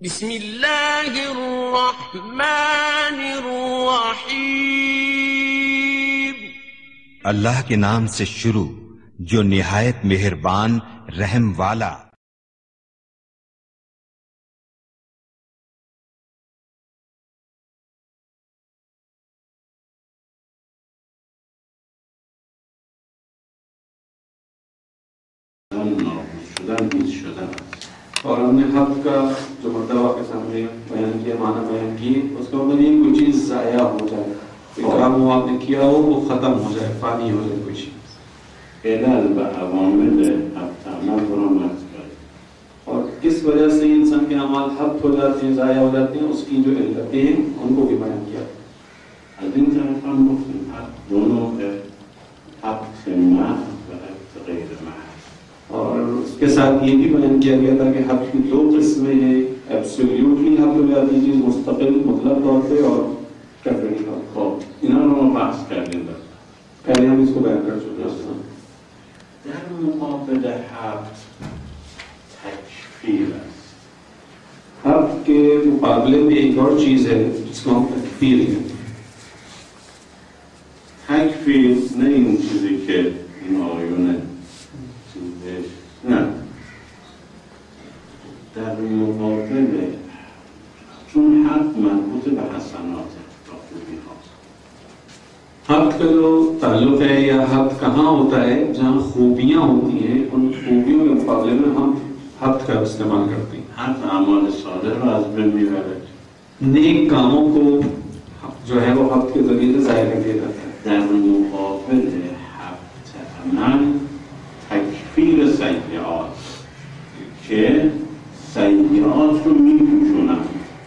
बिस्मिल्लाह अर्रहमान अर्रहीम। अल्लाह के नाम से शुरू जो निहायत मेहरबान रहम वाला। और हमने हक का जो मर्तबा के सामने बयान किया, माना बयान किए, उसका मतलब ये कोई चीज़ ज़ाया हो जाए, कोई काम वो आपने किया हो वो ख़त्म हो जाए, फानी हो जाए कोई चीज़। और किस वजह से इंसान के अमाल हक हो जाते हैं, ज़ाया हो जाते हैं, उसकी जो इल्लतें हैं उनको भी बयान किया। दोनों हक से और उसके साथ ये भी बयान किया गया था कि हक की दो किस्में हैं, एब्सोल्यूटली हक हो जाती चीज़ मुस्तकिल मुतलक तौर पे, और टेम्परेरी तौर पे। इन्होंने बात कर लिया, पहले हम इसको बयान कर चुके हैं। در مقابل حق تکفیر است. हक के मुकाबले में एक और चीज़ है जिसको हम तकफीर कहते हैं। تکفیر نه این چیزی که این آیونه چیزش نه، در مقابل چون حق مربوط به حسنات و خوبی هاست. हक का जो ताल्लुक है या हक कहाँ होता है, जहाँ खूबियाँ होती हैं, उन खूबियों के मुकाबले में हम हक का इस्तेमाल करते हैं। حق اعمال صالح رو از بین میبره. नेक कामों को जो है वो हक के जरिए से ज़ाया कर दिया जाता है। در مقابل حق عمل تکفیر سیئات که سیئات رو میپوشونن.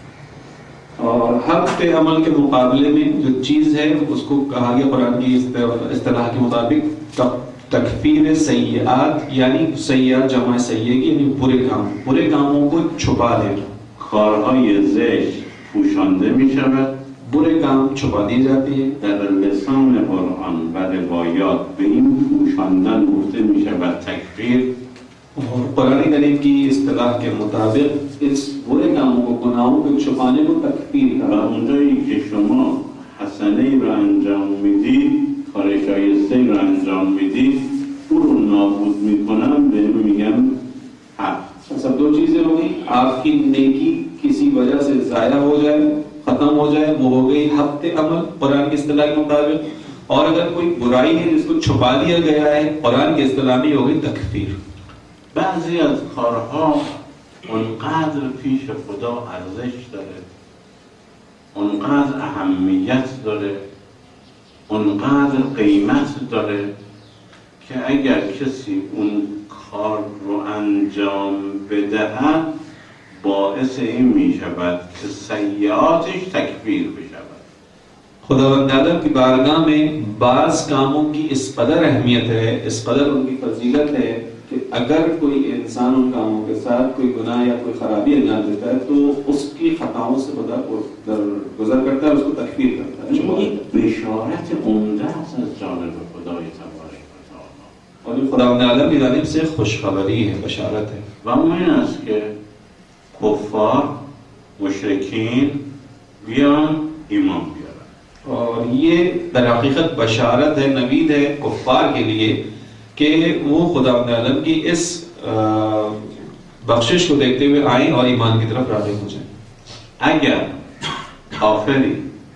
और हक के अमल के मुकाबले में जो चीज़ है उसको कहा गया कुरान की इस्तिलाह के मुताबिक तकफीर सय्यात, यानी सय्यात जमा सय्ये की, यानी बुरे कामों को छुपा देना। کارهای زشت پوشانده میشود. बुरे काम छुपा दिए जाते हैं। در لسان قرآن و روایات به این پوشاندن گفته میشود تکفیر. और कुरान करीम की इस्तिलाह के मुताबिक इस बुरे कामों को, गुनाहों को छुपाने को तकफीर و कहा। اونجایی که شما حسنه‌ای رو انجام میدید، کار شایسته‌ای رو انجام میدید، او رو نابود میکنم، به اینو میگم حق. सब दो चीजें हो गई, आपकी नेकी किसी वजह से जाया हो जाए, खत्म हो जाए, वो हो गई हक के अमल कुरान की इस्तिलाह के मुताबिक। और अगर कोई बुराई है जिसको छुपा दिया गया है, कुरान की इस्तिलाह में हो गई तकफीर। بعضی از کارها اونقدر پیش خدا ارزش داره، اونقدر اهمیت داره، اونقدر قیمت داره که اگر کسی اون کار رو انجام بدهد باعث این می شود که سیئاتش تکفیر بشود. खुदावंद ताला की बारगाह में बाज कामों की इस कदर अहमियत है, इस कदर उनकी फजीलत है कि अगर कोई इंसान उन कामों के साथ कोई गुनाह या कोई खराबी अंजाम देता है तो उसकी खताओं से खुदा गुजर करता है, उसको तकफीर करता है। این بشارت عمده است از جانب خدای تبارک و تعالی. और ये खुदावंद ताला की जानिब से खुशखबरी है, बशारत है। و اون این است که کفار مشرکین بیان ایمان بیارن. और ये दर हकीकत बशारत है, नवीद है कुफ्फार के लिए कि वो खुदावंद आलम की इस बख्शिश को देखते हुए आए और ईमान की तरफ राग़िब हो जाएं। اگر کافری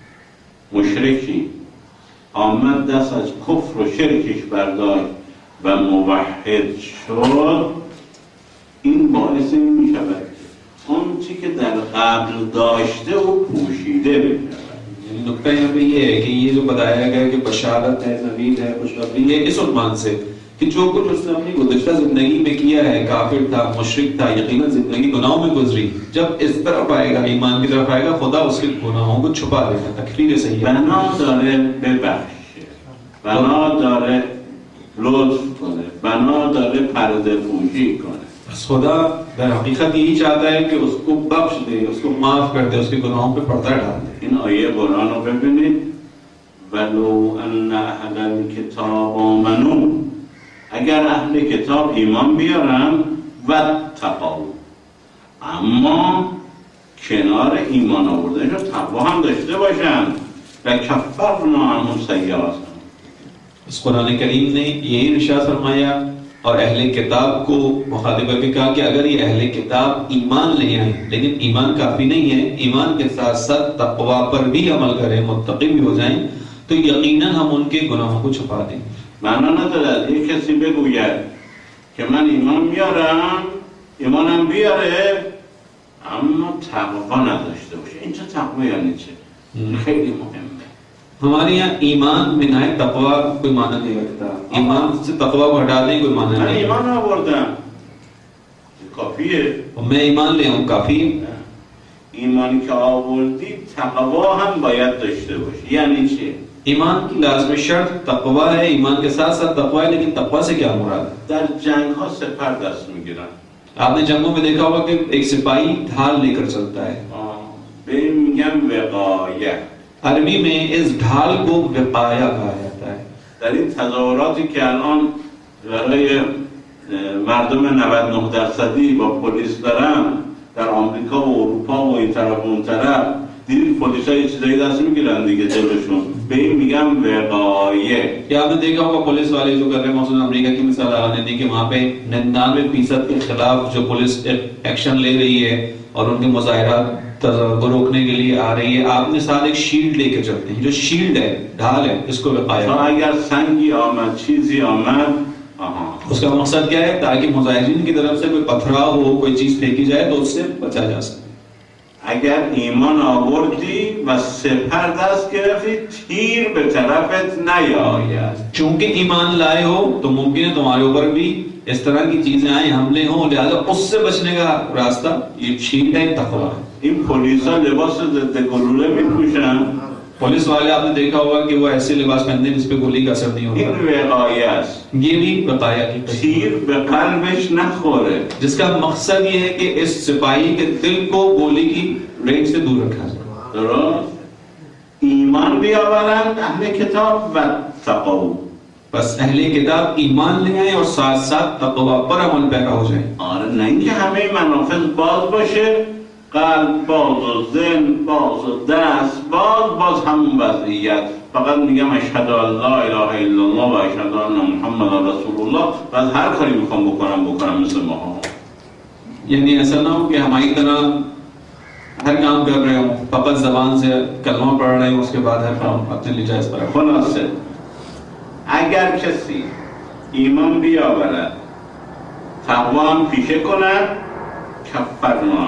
مشرکی آمد دست از کفر و شرکش برداشت و موحد شد، این باعث این می شود اون چی که در قبل داشته و پوشیده بشود. नुक्ता यहाँ पे ये है कि ये जो बताया गया कि बशारत है, नवीद है, खुशखबरी है, इस उन्मान से कि जो कुछ उसने अपनी गुज़श्ता जिंदगी में किया है, काफिर था, मुशरिक था, यकीनन जिंदगी गुनाहों में गुजरी, जब इस तरफ आएगा, ईमान की तरफ आएगा, खुदा उसके गुनाहों को छुपा देगा, तकफीर सही है। بنا داره ببخشه، بنا داره لطف کنه، بنا داره پرده پوشی کنه. खुदा दर हकीकत यही चाहता है कि उसको बख्श दे, उसको माफ कर दे, उसके गुनाहों पे पर्दा डाल दे। این آیه قرآن رو ببینید، ولو ان اهل الکتاب آمنوا، اگر اهل کتاب ایمان بیارن و تقوا، اما کنار ایمان آوردنشون تقوا هم داشته باشن و کفرنا عنهم سیئاتهم. इस कुरान करीम ने यही इरशाद फरमाया और अहले किताब को मुखातिब करके कहा कि अगर ये अहले किताब ईमान ले आए, लेकिन ईमान काफी नहीं है, ईमान के साथ साथ तक़वा पर भी अमल करें, मुत्तक़ी भी हो जाएं, तो यकीनन हम उनके गुनाहों को छुपा देंगे. معنا ندارد یک کسی بگوید که من ایمان میارم، ایمانم بیاره، اما تقوا نداشته باشه. اینجا تقوا یعنی چه؟ خیلی مهمه. हमारे यहाँ ईमान बिना तक़वा कोई माना नहीं रखता. ईमान से तक़वा को हटा दें कोई माना من नहीं. ایمان آوردم کافیه. और मैं ईमान ले आऊँ काफी. ایمانی که آوردی تقوا هم باید داشته باشه. یعنی چه؟ ईमान की लाज़मी शर्त तक़वा है, ईमान के साथ साथ तक़वा है, लेकिन तक़वा से क्या मुराद है? در جنگ ها سپر دست میگیرن. आपने जंगों में देखा होगा कि एक सिपाही ढाल लेकर चलता है. به این میگن وقایه. अरबी में इस ढाल को विक़ाया कहा जाता है. در این تظاهراتی که الان برای مردم 99% با پلیس دارن در آمریکا و اروپا و این طرف و اون طرف، دیدید پلیس ها یه چیزایی دست میگیرن دیگه جلوشون، به این میگن وقایه. क्या आपने देखा होगा पुलिस वाले जो कर रहे हैं, मौजूद अमेरिका की मिसाल आपने दी कि वहाँ पे 99% के खिलाफ जो पुलिस एक्शन ले रही है और उनके मुजाहिरा को रोकने के लिए आ रही है, आपने साथ एक शील्ड लेकर चलते हैं. जो शील्ड है, ढाल है, इसको विक़ाया. اگر سنگی آمد چیزی آمد، उसका मकसद क्या है? ताकि मुजाहिरीन की तरफ से कोई पथराव हो, कोई चीज फेंकी जाए तो उससे बचा जा सके. اگر ایمان آوردی و سپر دست گرفتی تیر به طرفت نیاید. चूंकि ईमान लाए हो तो मुमकिन है तुम्हारे ऊपर भी इस तरह की चीजें आए, हमले हों, लिहाजा उससे बचने का रास्ता ये शील्ड है, तक़वा. این پلیس ها لباس ضد گلوله میپوشن. पुलिस वाले आपने देखा होगा कि वो ऐसे लिबास पहनते हैं जिसपे गोली का असर नहीं این होता. وقایه است. ये भी बताया कि تیر به قلبش نخوره. जिसका मकसद ये है कि इस सिपाही के दिल को गोली की रेंज से दूर रखा जाए. درست؟ ایمان بیاورند اهل کتاب و تقوا. बस अहले किताब ईमान ले आए और साथ साथ तक़वा पर अमल पैरा हो जाए. آره نه اینکه همه منافذ باز باشه، قلب باز و ذهن باز و دست باز همون وضعیت، فقط میگم اشهد ان لا اله الا الله و اشهد ان محمد رسول الله، بعد هر کاری میخوام بکنم مثل ما. यानी ऐसा ना हो कि हमारी तरह हर काम कर रहे हो, फकत जबान से कलमा पढ़ रहे हो, उसके बाद हर काम अपने लिए जायज पर. خلاصه اگر کسی ایمان بیاورد تقوا هم پیشه کند، کفرنا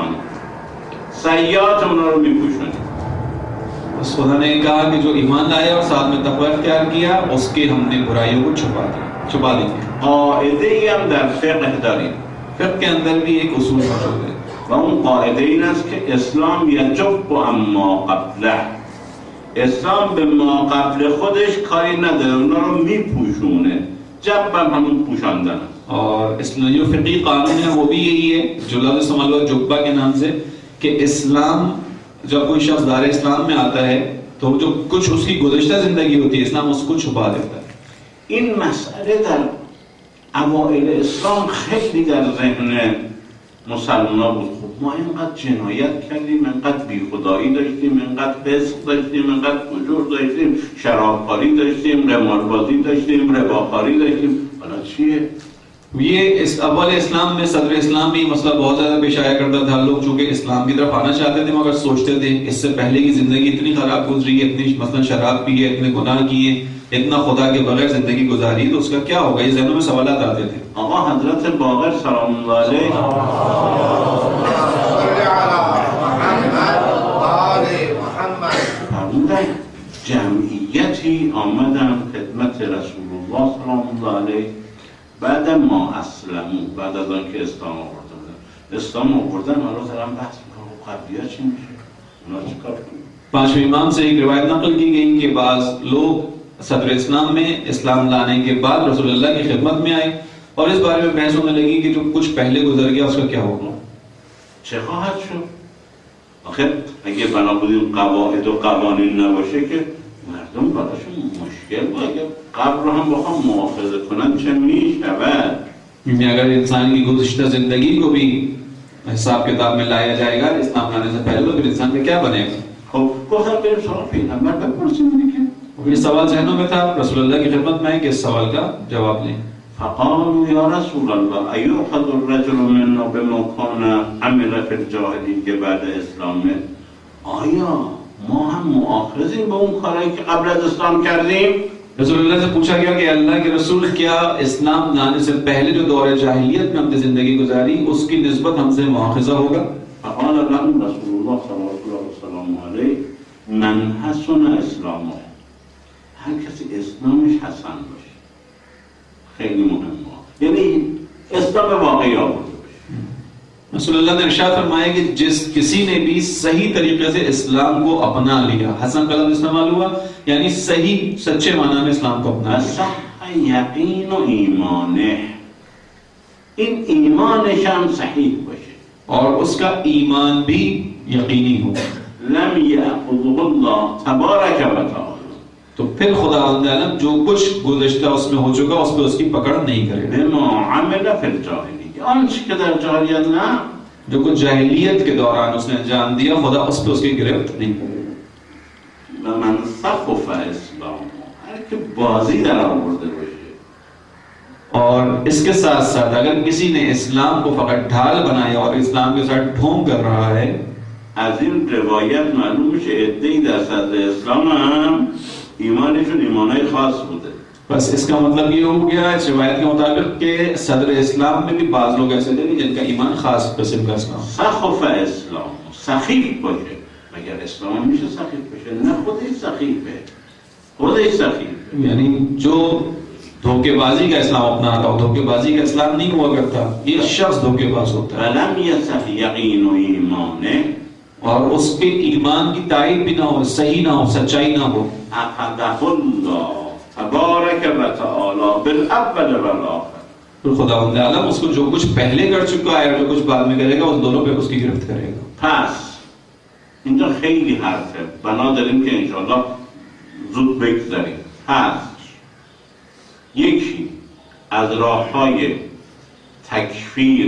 سیئات اونا رو میپوشونیم. बस खुदा ने कहा कि जो ईमान लाया और साथ में तक़वा इख्तियार किया, उसके हमने बुराइयों को छुपा देंगे. قاعده ای هم در فقه داریم फिक़्ह के अंदर भी एक उसूल मौजूद है. و اون قاعده این است که اسلام یجب اما قبله. اسلام به ما قبل خودش کاری نداره، اونا رو میپوشونه. جبم همون پوشاندن. और इसलिए जो फ़िक़ही कानून है वो भी यही है, जो लफ्ज़ इस्तेमाल हुआ जुब्बा के नाम से, कि इस्लाम जब कोई शख्स दार इस्लाम में आता है तो जो कुछ उसकी गुज़श्ता ज़िंदगी होती है, इस्लाम उसको छुपा देता है. این مسئله در اوائل اسلام خیلی در ذهن مسلمان بود. خب ما اینقدر جنایت کردیم، اینقدر بیخدایی داشتیم، اینقدر فسق داشتیم، اینقدر فجور داشتیم، شرابخواری داشتیم، قماربازی داشتیم، رباخواری داشتیم، حالا چیه؟ ये इस अव्वल इस्लाम में सदर इस्लाम में मसला बहुत ज़्यादा पेश आया करता था. लोग चूँकि इस्लाम की तरफ आना चाहते थे मगर सोचते थे इससे पहले की ज़िंदगी इतनी ख़राब गुजरी है, इतनी मसलन शराब पी है, इतने गुनाह किए, इतना खुदा के बगैर ज़िंदगी गुजारी, तो उसका क्या होगा? ये ज़हनों में सवालात आते थे. آقا حضرت باقر سلام الله علیه فرمودن جمعیتی آمدن خدمت رسول الله سلام الله علیه بعد ما اسلمو، بعد از آنکه اسلام آوردن حالا دارم بحث میکنم قبلیه چی میشه؟ اونا چی کار کنیم؟ पांचवें इमाम से एक रिवायत नकल की गई कि बाज़ लोग सदर इस्लाम में इस्लाम लाने के बाद रसूलुल्लाह की खिदमत में आए और इस बारे में बहस होने लगी कि जो कुछ पहले गुजर गया उसका क्या होगा. چه خواهد شد؟ آخه اگه بنابراین قواعد و قوانین نباشه که مردم براشون مشکل بود. اگه قبر رو هم بخوام مؤاخذه کنن چه میشود؟ अगर इंसान की गुज़श्ता ज़िंदगी को भी हिसाब किताब में लाया जाएगा इस्लाम लाने से पहले, तो फिर इंसान में क्या बनेगा? ये सवाल जहनों में था, रसूलुल्लाह की खिदमत में है कि इस सवाल का जवाब लें। فقالوا يا رسول الله أيؤخذ الرجل منا بما كان عمل في الجاهلية بعد إسلامه؟ آیا ما هم مؤاخذیم به اون کاری که قبل از اسلام کردیم؟ रसूलुल्लाह से पूछा गया कि अल्लाह के रसूल, क्या इस्लाम लाने से पहले जो दौर जाहिलियत में हमने जिंदगी गुजारी उसकी निस्बत हमसे मुआखज़ा होगा? فقال لهم رسول الله صلى الله عليه وسلم عليه من حسن اسلامه، هر کسی اسلامش حسن باشه، خیلی مهمه، یعنی اسلام واقعی آورده باشه. रसूलुल्लाह ने इरशाद फरमाया कि जिस किसी ने भी सही तरीके से इस्लाम को अपना लिया, हसन का लफ्ज़ इस्तेमाल हुआ, यानी सही सच्चे माना में इस्लाम को अपना लिया, यकीन व ईमाने, इन ईमानश हम सही बाشه और उसका ईमान भी यकीनी हो, लम यअखुज़ुहुल्लाह तबारक व तआला, तो फिर खुदा जो कुछ गुज़िश्ता उसमें हो चुका उस पर उसकी पकड़ नहीं करेगा। बिमा अमिल फिल जाहिलिय्या, आंच के दर जाहिलियत ना, जो कुछ जाहिलियत के दौरान उसने अंजाम दिया खुदा उस पर उसकी गिरफ्त नहीं करेगा। मन सख़फ़ इस्लाम, हर के बाजी दर आवर्दे बाशे, और इसके साथ साथ अगर किसी ने इस्लाम को फकत ढाल बनाया और इस्लाम के साथ ढोंग कर रहा है, از این روایت معلوم میشه عده‌ای در صدر اسلام هم ایمانشون ایمانای خاص بوده. बस इसका मतलब ये हो गया इस रिवायत के मुताबिक कि सदर इस्लाम में भी बाज लोग ऐसे थे जिनका ईमान खास किस्म का इस्लाम। सख़फ़ इस्लाम, सखीफ बाشه، मगर इस्लाम हमेशा सखीफ बाشه، न खुदही सखीफ है, खुदही सखीफ है, यानी जो धोखेबाजी का इस्लाम अपना रहा हो, धोखेबाजी का इस्लाम नहीं हुआ करता, ये शख्स धोखेबाज होता है। अलम यसह यकीन व ईमाने, और उसके ईमान की तायद भी ना हो, सही ना हो, सच्चाई ना हो, अखदहुल्लाह तबारक व तआला बिलअव्वल वल आखिर, तो खुदावंद आलम उसको जो कुछ पहले कर चुका है और जो कुछ बाद में करेगा उस दोनों पे उसकी गिरफ्त करेगा। پس اینجا خیلی حرفه، بنا داریم که انشاءالله زود بگذاریم. پس یکی از راه‌های تکفیر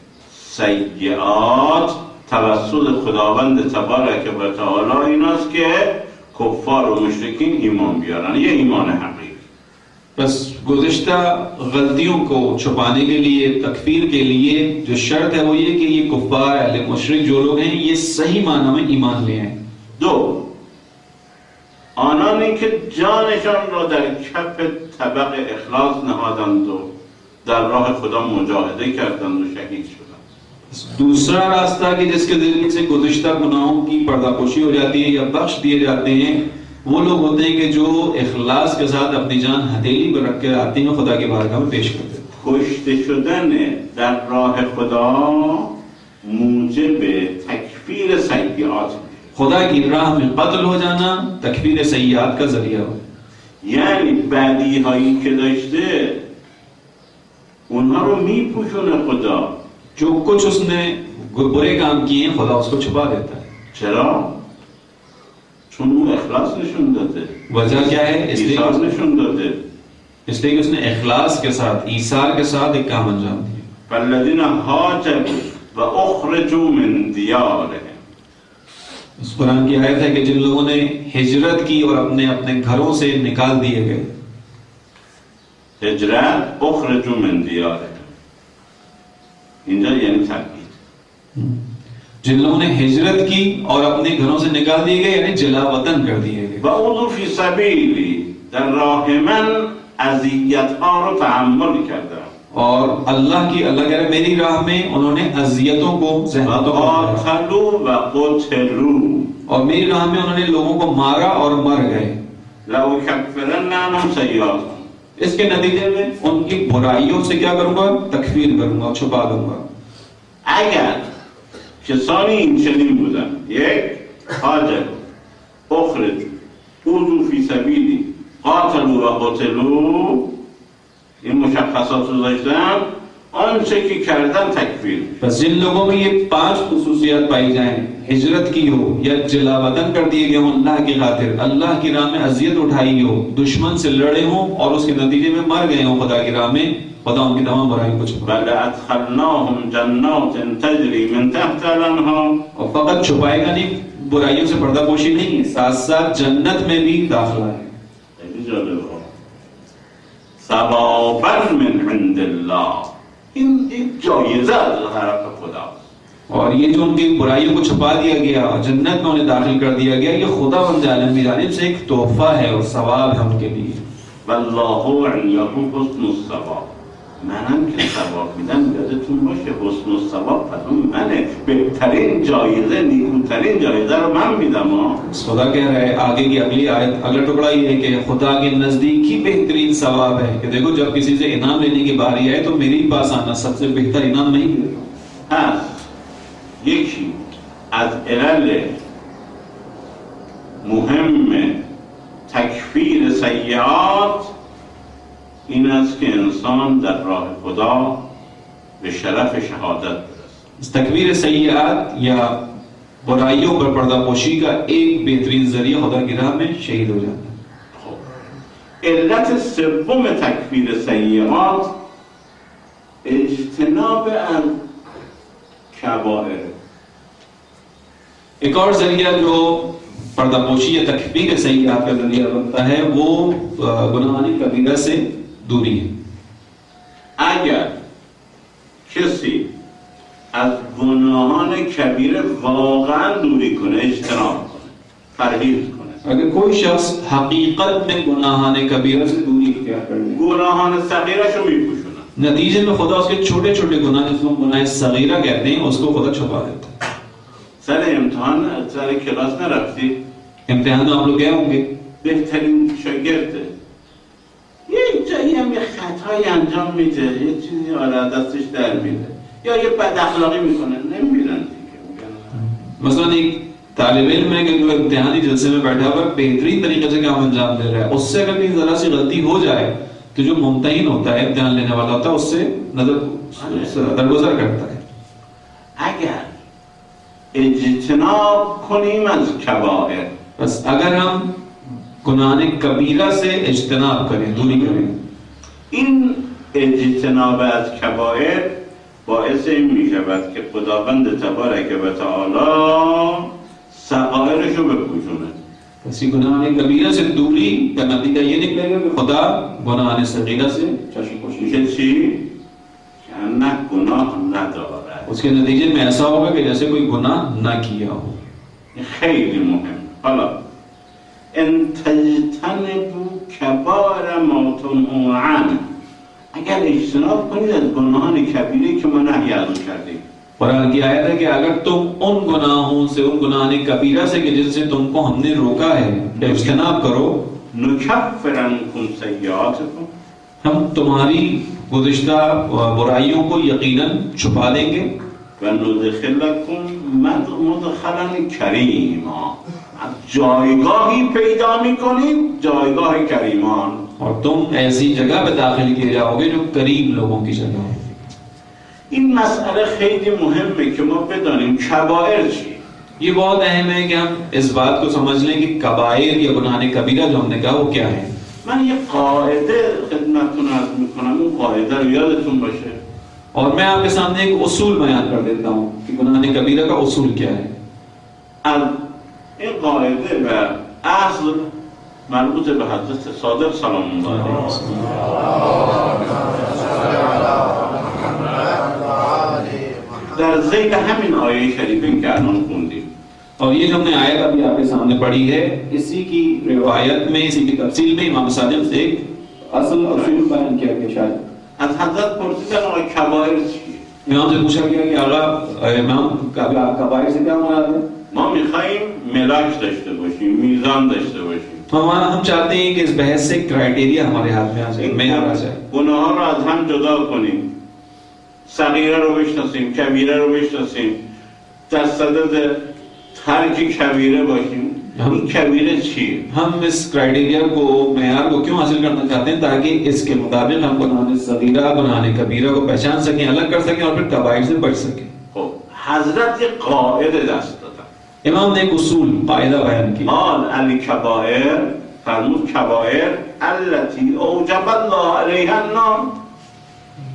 سیئات توسط خداوند تبارک و تعالی این است که کفار و مشرکین ایمان بیارن، یه ایمان حقیقی. बस गुज़िश्ता गलतियों को छुपाने के लिए, तकफीर के लिए जो शर्त है वो ये कि ये कुफ्फार अहले मुशरिक जो लोग हैं ये सही माना में ईमान ले आए। दो, آنانی که جانشان را در کف طبق اخلاص نهادند و در راه خدا مجاهده کردند و شهید شدند. दूसरा रास्ता कि जिसके ज़रिए से गुज़िश्ता गुनाहों की पर्दापोशी हो जाती है या बख्श दिए जाते हैं, वो लोग होते हैं कि जो इखलास के साथ अपनी जान हथेली पर रख कर आते हैं, खुदा की बारगाह में पेश करते हैं। کشته شدن در راه خدا موجب تکفیر سیئات میشه. खुदा की राह में कत्ल हो जाना तकफीर सय्यात का जरिया हो, یعنی بدی هایی که داشته اونها رو میپوشونه خدا. जो कुछ उसने बुरे काम किए खुदा उसको छुपा देता है। چرا؟ چون او اخلاص نشون داده، वजह क्या है? ایثار نشون داده. इसलिए कि उसने इखलास के साथ, ईसार के साथ एक काम अंजाम दिया। فالذین هاجروا و اخرجوا من دیارهم، उस कुरान की आयत है कि जिन लोगों ने हिजरत की और अपने अपने घरों से निकाल दिए गए, هجرت اخرجوا من دیارهم، اینجا یعنی تبعید. जिन लोगों ने हिजरत की और अपने घरों से निकाल दिए गए यानी जला वतन कर दिए गए। و اوذوا فی سبیلی، در راه من اذیت‌ها رو تحمل کردن. और अल्लाह कह रहे मेरी राह में उन्होंने अजियतों को, ज़हमतों को, قاتلوا و قتلوا، और मेरी राह में उन्होंने लोगों को मारा और मर गए। لأكفرن عنهم سيئاتهم، इसके नतीजे में उनकी बुराइयों से क्या करूंगा? तकफीर करूंगा, छुपा दूंगा। اگر کسانی این چنین بودن، یک هاجر، اخرج، اوذوا فی سبیلی، قاتلوا و قتلوا، این مشخصات رو داشتن، آنچه که کردن تکفیر. बस जिन लोगों में ये 5 खुसूसियात पाई जाएं, हिजरत की हो या जला वतन कर दिए गए हो अल्लाह की खातिर, अल्लाह की राह में अजियत उठाई हो, दुश्मन से लड़े हो और उसके नतीजे में मर गए हो खुदा की राह में, खुदा उनकी तमाम बुराइयों को छुपा ولأدخلناهم جنات تجري من تحت الأنهار और फकत छुपाएगा नहीं, बुराइयों से पर्दापोशी नहीं है, साथ साथ जन्नत में भी दाखिला है। ثوابا من عند الله این एक جایزه از طرف خداست और ये जो उनकी बुराइयों को छुपा दिया गया और जन्नत में उन्हें दाखिल कर दिया गया, ये खुदा उनके आलम की जानिब से एक तोहफा है और सवाब है उनके लिए। والله عنده حسن الثواب منم که ثواب میدم یادتون باشه حسن الثواب فقط منه بهترین جایزه نیکوترین جایزه رو من میدم खुदा कह रहा है आगे की अगली आयत अगला टुकड़ा ये है कि खुदा के नजदीक ही बेहतरीन सवाब है कि देखो जब किसी से इनाम लेने की बारी आए तो मेरे ही पास आना, सबसे बेहतर इनाम नहीं देता। یکی از علل مهم تکفیر سیئات این است که انسان در راه خدا به شرف شهادت برسه. तकवीर सय्यात या बुराइयों पर पर्दापोशी का एक बेहतरीन जरिया खुदा की राह में शहीद हो जाता है। علت سوم تکفیر سیئات اجتناب از کبائر एक और जरिया जो पर्दापोशी या तकफीर सय्यात का जरिया बनता है वो गुनाह कबीरा से दूरी है। اگر کسی از گناهان کبیره واقعا دوری کنه اجتناب کنه پرهیز کنه अगर कोई शख्स हकीकत में गुनाहान कबीरा से दूरी इख्तियार कर ले, گناهان صغیرش رو میپوشونه नतीजे में खुदा उसके छोटे छोटे गुनाह जिसको गुनाह सगीरा कहते हैं उसको खुदा छुपा देता है। سر امتحان سر کلاس نرفتی इम्तिहान तो आप लोग गए होंगे, بهترین شاگرده یه جایی هم یه خطایی انجام میده یه چیزی آره دستش در میده یا یه بد اخلاقی میکنه نمیرن دیگه मसलन एक तालिब इल्म है कि जो इम्तिहानी जलसे में बैठा हुआ है बेहतरीन तरीके से काम अंजाम दे रहा है, उससे अगर कहीं जरा सी गलती हो जाए तो जो मुमतहिन होता है इम्तिहान लेने वाला होता है उससे दरगुजर करता है। اگر اجتناب کنیم از کبائر बस अगर हम गुनाह कबीरा से इज्तनाब करें, दूरी करें, این اجتناب از کبائر باعث این می شود که خداوند تبارک و تعالی صغائرش رو بپوشونه किसी गुनाह कबीरा से दूरी का नतीजा ये निकलेगा कि खुदा गुनाह सगीरा से चश्मपोशी میشه چی؟ که نه گناه نداره उसके नतीजे में ऐसा होगा कि जैसे कोई गुनाह ना किया हो। خیلی مهم حالا ان تجتنبوا کبائر ما تنهون عنه اگر اجتناب کنید از گناهان کبیره که ما نهی از اون کردیم कुरान की आयत है कि अगर तुम उन गुनाहों से उन गुनाह कबीरा से कि जिनसे तुमको हमने रोका है इज्तनाब करो, نکفر عنکم سیئاتکم हम तुम्हारी गुज़िश्ता बुराइयों को यकीनन छुपा देंगे و ندخلکم مدخلا کریما جایگاهی پیدا میکنید جایگاه کریمان और तुम ऐसी जगह पे दाखिल किए जाओगे जो करीम लोगों की जगह हो। این مسئله خیلی مهمه که ما بدانیم کبائر چیه ये बहुत अहम है कि हम इस बात को समझ लें कि कबायर या गुनाह कबीरा जो हमने कहा वो क्या है। من یه قاعده خدمتتون عرض میکنم اون قاعده رو یادتون باشه और मैं आपके सामने एक उसूल बयान कर देता हूँ कि गुनाह कबीरा का उसूल क्या है। از این قاعده و اصل مربوط به حضرت صادق سلام الله علیه در ذیل همین آیه شریفه که الان خوندیم और ये जो हमने आयत अभी आपके सामने पढ़ी है इसी की रिवायत में इसी की तफसील में इमाम सादिक से एक असल उसूल बयान किया गया। शायद از حضرت پرسیدن آقا کبائر چیه इमाम से पूछा गया कि आगा इमाम कबायर से क्या मुराद है। ما میخواییم ملاک داشته باشیم میزان داشته باشیم हम चाहते हैं कि इस बहस से क्राइटेरिया हमारे हाथ में आ जाए, मेयार आ जाए। گناه ها رو از هم جدا کنیم صغیره رو بشناسیم کبیره رو بشناسیم در صدد ترک کبیره باشیم این کبیره چیه हम इस क्राइटेरिया को मेयार को क्यों हासिल करना चाहते हैं ताकि इसके मुताबिक हम गुनाह सगीरा गुनाह कबीरा को पहचान सकें, अलग कर सकें और फिर कबाइर से बच सकें। خب حضرت یه قاعده دست دادن इमाम ने एक उसूल कायदा बयान किया। قال الکبائر فرمود کبائر التي اوجب الله علیها النار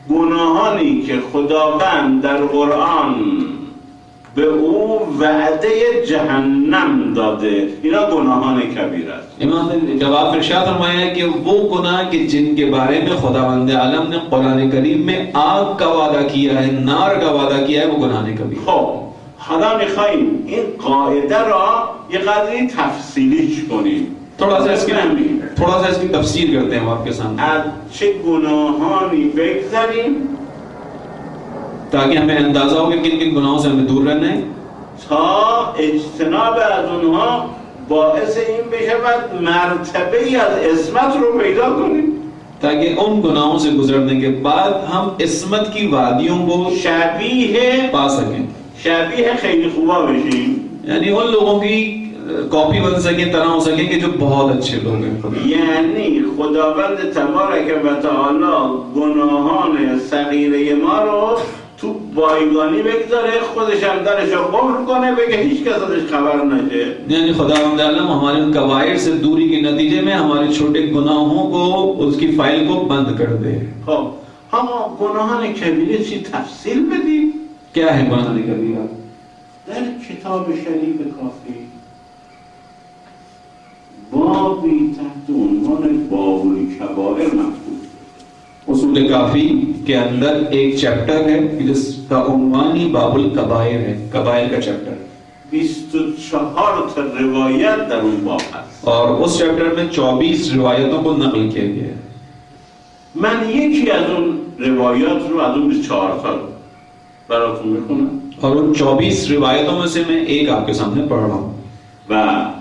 گناهانی که خداوند در قرآن به او وعده جهنم داده اینا گناهان کبیر است. इमाम ने जवाब इरशाद फरमाया कि वो गुनाह के जिनके बारे में खुदावंद आलम ने कुरान करीम में आग का वादा किया है, नार का वादा किया है, वो गुनाह कबीरा. خب حالا میخوایم این قاعده را یه قدری تفصیلیش کنیم. थोड़ा सा इसकी तफसीर करते हैं आपके सामने از چه گناهانی بگذریم ताकि हमें अंदाजा हो कि किन किन गुनाहों से हमें दूर रहना है تا اجتناب از اونها باعث این بشود مرتبه از عصمت رو پیدا کنیم ताकि उन गुनाहों से गुजरने के बाद हम इस्मत की वादियों को شبیه पा सकें شبیه خیلی خوبا بشیم यानी उन लोगों की कॉपी बन सके तरह हो सके कि जो बहुत अच्छे लोग हैं یعنی خداوند تبارک و تعالی گناهان صغیره ما رو تو بایگانی بگذاره خودش هم درش رو قفل کنه بگه هیچ کس ازش خبر نشه यानी खुदावंद आलम हमारे उन कवायद से दूरी के नतीजे में हमारे छोटे गुनाहों को उसकी फाइल को बंद कर दे. خب اما گناهان کبیره چی تفصیل بدیم क्या है गुनाह कबीरा در کتاب شریف کافی بابی تحت عنوان باب الکبائر مکتوب उसूल काफी के अंदर एक चैप्टर है जिसका उन्वान ही बाबुल कबायर है, कबायर का चैप्टर 24 تا روایت در اون باب هست और उस चैप्टर में 24 रिवायतों को नकल किया गया है. من یکی از اون روایات رو از اون 24 تا براتون میخونم और उन 24 रिवायतों में से मैं एक आपके सामने पढ़ रहा हूँ و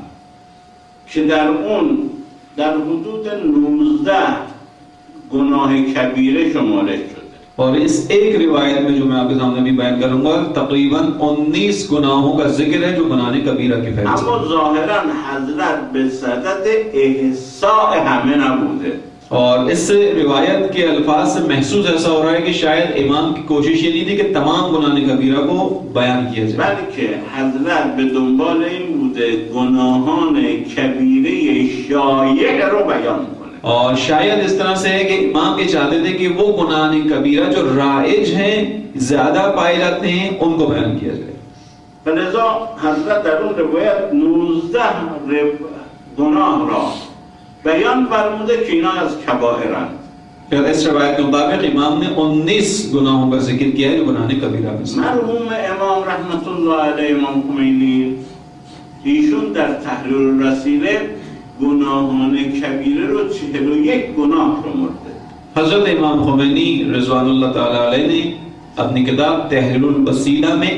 که در اون در حدود 19 گناه کبیره شمارش شده और इस एक रिवायत में जो मैं आपके सामने भी बयान करूंगा तकरीबन 19 गुनाहों का जिक्र है जो गुनाह कबीरा की फहरिस्त اما ظاهرا حضرت به صدد احصاء همه نبوده और इस रिवायत के अल्फाज से महसूस ऐसा हो रहा है कि शायद इमाम की कोशिश ये नहीं थी कि तमाम गुनाह कबीरा को बयान किया जाए बल्कि حضرت به دنبال این بوده گناهان کبیره شایع رو بیان کنه और शायद इस तरह से है कि इमाम ये चाहते थे कि वो गुनाह कबीरा जो राइज हैं ज्यादा पाए जाते हैं उनको बयान किया जाए فلذا حضرت در اون روایت 19 گناه را بیان فرموده که اینا از کبائرند. इस रवायत के मुताबिक इमाम ने 19 गुनाहों का जिक्र किया है जो गुनाह कबीरा में से. مرحوم امام رحمت الله علیه امام خمینی ایشون در تحریر الرسیله گناهان کبیره رو 41 گناه شمرده. हजरत इमाम खुमैनी रिजवानुल्लाह ताला अलैह ने अपनी किताब तहरीरुल वसीला में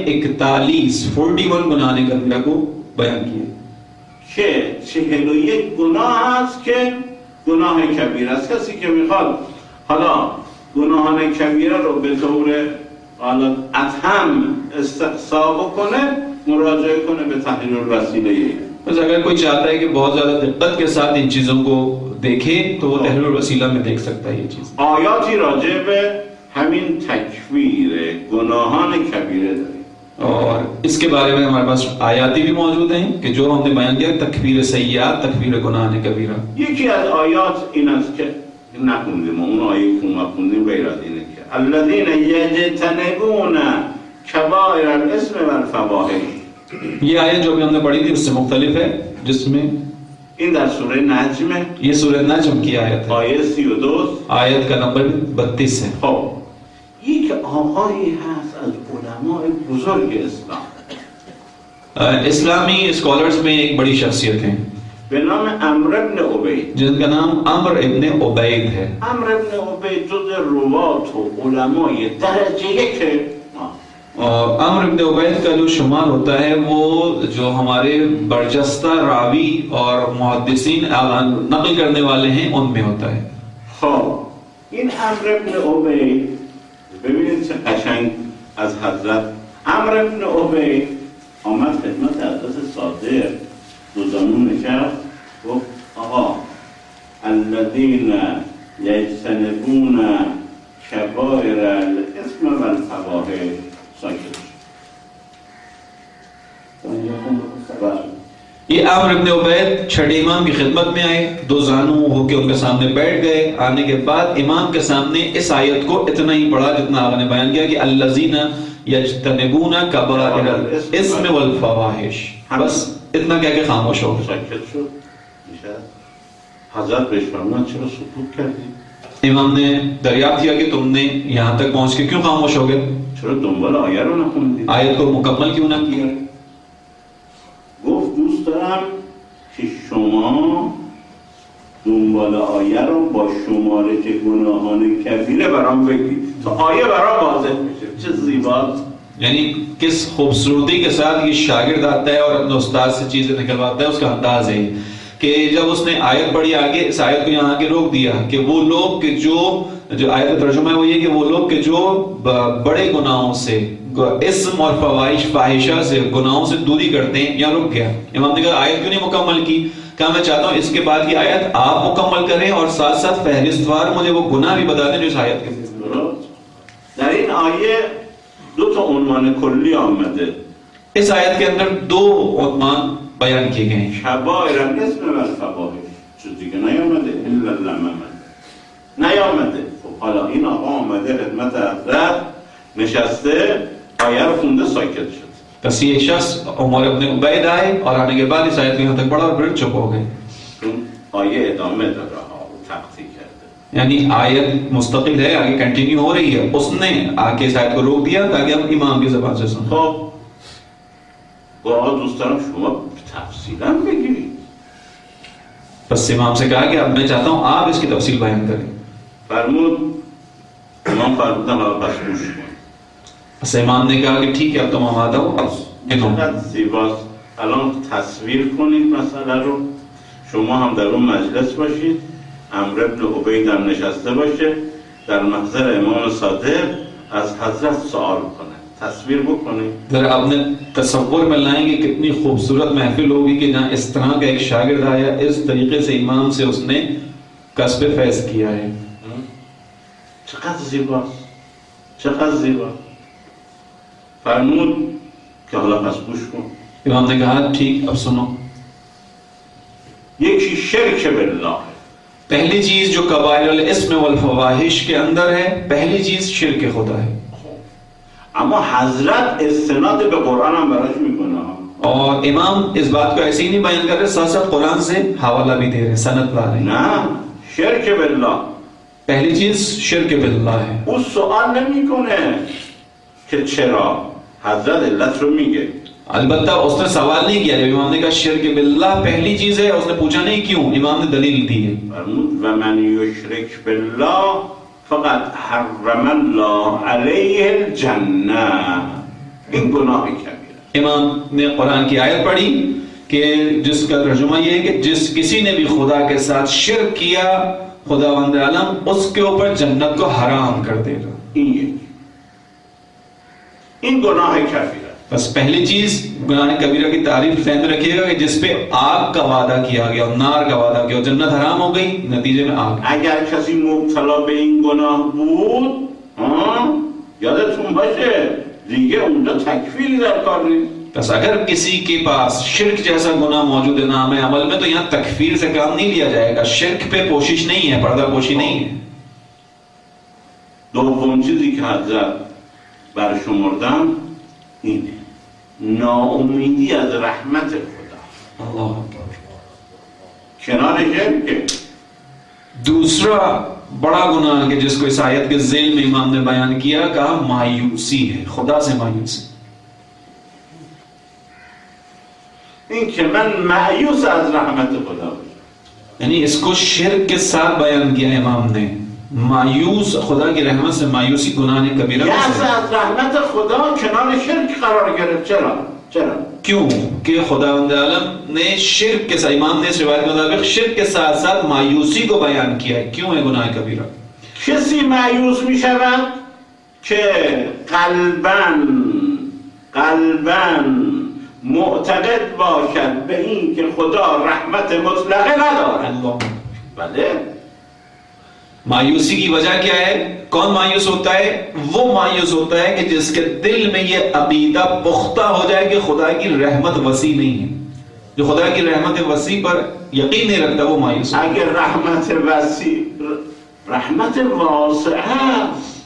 41 गुनाह कबीरा को बयान किया که 41 گناه هست که گناه کبیره است. کسی که میخواد حالا گناهان کبیره رو به طور حالا اتم استقصا بکنه مراجعه کنه به تحریر الوسیله. बस अगर कोई चाहता है कि बहुत ज्यादा दिक्कत के साथ इन चीजों को देखे तो वो तहरीरुल वसीला में देख सकता है ये चीज. آیاتی راجع به همین تکفیر گناهان کبیره داریم और इसके बारे में हमारे पास आयाती भी मौजूद हैं कि जो हमने बयान किया तकफीर सय्यात तकफीर गुनाह कबीरा. یکی از آیات این است که نخوندیم اون آیه که ما خوندیم غیر از اینه که الذین یجتنبون کبائر الاسم والفواحش. ये आयत जो भी हमने पढ़ी थी उससे मुख्तलिफ है जिसमें این در سوره نجم ये सूरह नजम की आयत है. آیه 32 आयत का नंबर 32 है. خب یک آقایی هست از علماء بزرگ اسلام इस्लामी स्कॉलर्स में एक बड़ी शख्सियत है به نام عمرو ابن عبید. जिनका नाम अम्र इब्न उबैद है. عمرو ابن عبید جز روات و علمای درجه یک और अम्र इब्न उबैद का जो शुमार होता है वो जो हमारे बरजस्ता रावी और मुहद्दिसीन नकल करने वाले हैं उनमें होता है. خب این عمرو ابن عبید ببینید چه قشنگ از حضرت عمرو ابن عبید آمد خدمت حضرت صادق دو زانو نشست گفت آقا الذین یجتنبون کبائر الاسم والفواحش ساکت ये आमिर इब्न उबैद छठे इमाम की खिदमत में आए, दो जानू होके उनके सामने बैठ गए। आने के बाद इमाम के सामने इस आयत को इतना ही पढ़ा जितना आपने बयान किया कि अल्लज़ीना यज्तनिबूना कबाइरल इस्म वल फवाहिश, बस इतना कह के खामोश हो गए। इमाम ने दरियाफ्त किया कि तुमने यहाँ तक पहुंच के क्यों खामोश हो गए, आयत को मुकम्मल क्यों ना किया। گفت دوست دارم که شما دنبال آیه رو با شمارش گناهان کبیره برام بگید تا آیه برام واضح میشه. چه زیباست. यानी किस खूबसूरती के साथ ये शागिर्द आता है और अपने उस्ताद से चीजें निकलवाता है, उसका अंदाज है कि जब उसने आयत पढ़ी आगे, इस आयत को यहाँ आगे रोक दिया कि वो लोग कि जो आयत का तर्जुमा है वो ये कि वो लोग कि जो बड़े गुनाहों से, इस्म और फवाहिश फाहिशा से, गुनाहों से दूरी करते हैं, यहाँ रुक गया। इमाम ने कहा आयत क्यों नहीं मुकम्मल की। कहा मैं चाहता हूँ इसके बाद की आयत आप मुकम्मल करें और साथ साथ फहरिस्तवार मुझे वो गुनाह भी बता दें जो इस आयत के در این آیه दो تا عنوان کلی آمده. इस आयत के अंदर दो उन्वान बयान किए गए हैं। کبائر الاسم و الفواحش، چیز دیگه نیامده الا اللمم نیامده. خب حالا این آقا آمده خدمت حضرت نشسته آیه رو خونده ساکت شد. बस ये शख्स उमर इब्न उबैद आए और आने के बाद इस आयत को यहाँ तक पढ़ा और फिर चुप हो गए। آیه ادامه داره ها، تقطیع کرده. यानी आयत मुस्तकिल है, आगे कंटिन्यू हो रही है, उसने आके इस आयत को रोक दिया ताकि हम इमाम की ज़बान से सुनें। خب دوست دارم شما تفصیلا بگیرید. बस इमाम से कहा कि अब मैं चाहता हूँ आप इसकी तफसील बयान करें। فرمود امام فرمودن حالا پس گوش کن. बस इमाम ने कहा कि ठीक है अब तुम आमादा हो, अब چقدر زیباست. الان تصویر کنید مسئله رو، شما هم در اون مجلس باشید، عمرو بن عبید هم نشسته باشه، در محضر امام صادق از حضرت سوال کنه، تصویر بکنید. जरा आपने तसव्वुर में लाएंगे कितनी खूबसूरत महफिल होगी कि जहाँ इस तरह का एक शागिर्द आया, इस तरीके से इमाम से उसने कस्ब फैज किया है। چقدر زیباست، چقدر زیباست. فرمود که حالا پس گوش کن. इमाम ने कहा ठीक अब सुनो। یکی شرک بالله. पहली चीज जो कबाइरुल इस्म वल फवाहिश के अंदर है, पहली चीज शिर्क खुदा है। اما حضرت استناد به قرآن هم براش میکنه. और इमाम इस बात को ऐसे ही नहीं बयान कर रहे, साथ साथ कुरान से हवाला भी दे रहे, सनद ला रहे। نه شرک بالله. पहली चीज शिर्क बिल्लाह है। او سوال نمیکنه که چرا، حضرت علت رو میگه. अलबत्ता उसने सवाल नहीं किया, जब इमाम ने कहा शिर्क बिल्लाह पहली चीज है, उसने पूछा नहीं क्यों, इमाम ने दलील दी है। فرمود و من یشرک بالله فقط حرم الله علیه الجنه. این گناه کبیره. इमाम ने कुरान की आयत पढ़ी कि जिसका तर्जुमा ये है कि जिस किसी ने भी खुदा के साथ शिर्क किया, खुदावंद आलम उसके ऊपर जन्नत को हराम कर देगा। इन गुनाह कबीरा। बस पहली चीज गुनाह कबीरा की तारीफ ज़हन में रखिएगा कि जिस पे आग का वादा किया गया और नार का वादा किया और जन्नत हराम हो गई, नतीजे में आग। अगर किसी मुब्तला به این گناه بود، یادتون باشه دیگه اونجا تکفیری در کار نیست. बस अगर किसी के पास शिर्क जैसा गुनाह मौजूद है नाम है अमल में, तो यहाँ तकफीर से काम नहीं लिया जाएगा। शिर्क पे कोशिश नहीं है, पर्दा पोशी नहीं है। دوم چیزی که حضرت برشمردن اینه ناامیدی از رحمت خدا. अल्लाह کنار شرک दूसरा बड़ा गुनाह कि जिसको इस आयत के ज़ेल में इमाम ने बयान किया, कहा मायूसी है, खुदा से मायूसी। این که من مایوس از رحمت خدا باشم، यानी इसको शिर्क के साथ बयान किया इमाम ने, मायूस खुदा की रहमत से मायूसी गुनाह कबीरा یه از رحمت خدا کنار شرک قرار گرفت. چرا؟ क्यों कि खुदावंद आलम ने शिर्क के साथ, इमाम ने इस रिवायत के मुताबिक शिर्क के साथ साथ मायूसी को बयान किया है। क्यों है गुनाह कबीरा? کسی مایوس می شود که قلباً معتقد باشد به این که خدا رحمت مطلقه ندارد. بله. मायूसी की वजह क्या है? कौन मायूस होता है? वो मायूस होता है कि जिसके दिल में ये अकीदा पुख्ता हो जाए कि खुदा की रहमत वसी नहीं है। जो खुदा की रहमत वसी पर यकीन नहीं रखता वो मायूस है। اگر رحمت وسیع رحمت واسع هست،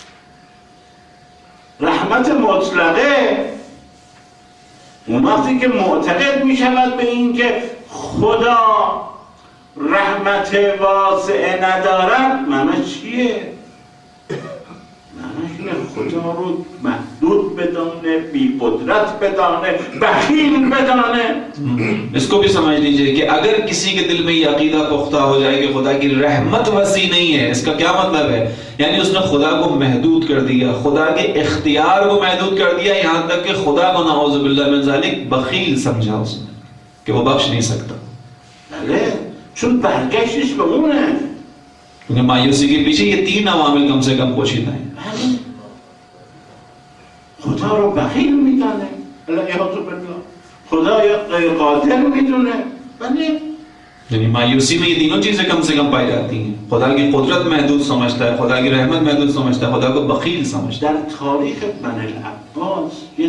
رحمت مطلقه، اون وقتی که معتقد می شود به این که خدا رحمت واسع ندارد، معنی چیه؟ معنیش اینه خدا رو محدود بدانه، بی قدرت بدانه، بخیل بدانه. इसको भी समझ लीजिए कि अगर किसी के दिल में ये अकीदा पुख्ता हो जाए कि खुदा की रहमत वसी नहीं है, इसका क्या मतलब है? यानी उसने खुदा को महदूद कर दिया, खुदा के इख्तियार को महदूद कर दिया, यहाँ तक कि खुदा को नाउज़ुबिल्लाह मिन ज़ालिक बखील समझा उसने कि वो बख्श नहीं सकता। بله، چون برگشتش به اونه. क्योंकि मायूसी के पीछे ये तीन अवामिल कम से कम पोशीदा हैं। خدا رو بخیل میدانه، العیاذ بالله. خدا یا غیر قادر میدونه. بله. यानी मायूसी में ये तीनों चीजें कम से कम पाई जाती हैं। खुदा की कुदरत महदूद समझता है, खुदा की रहमत महदूद समझता है, खुदा को बखील समझता है। در تاریخ بنی العباس یه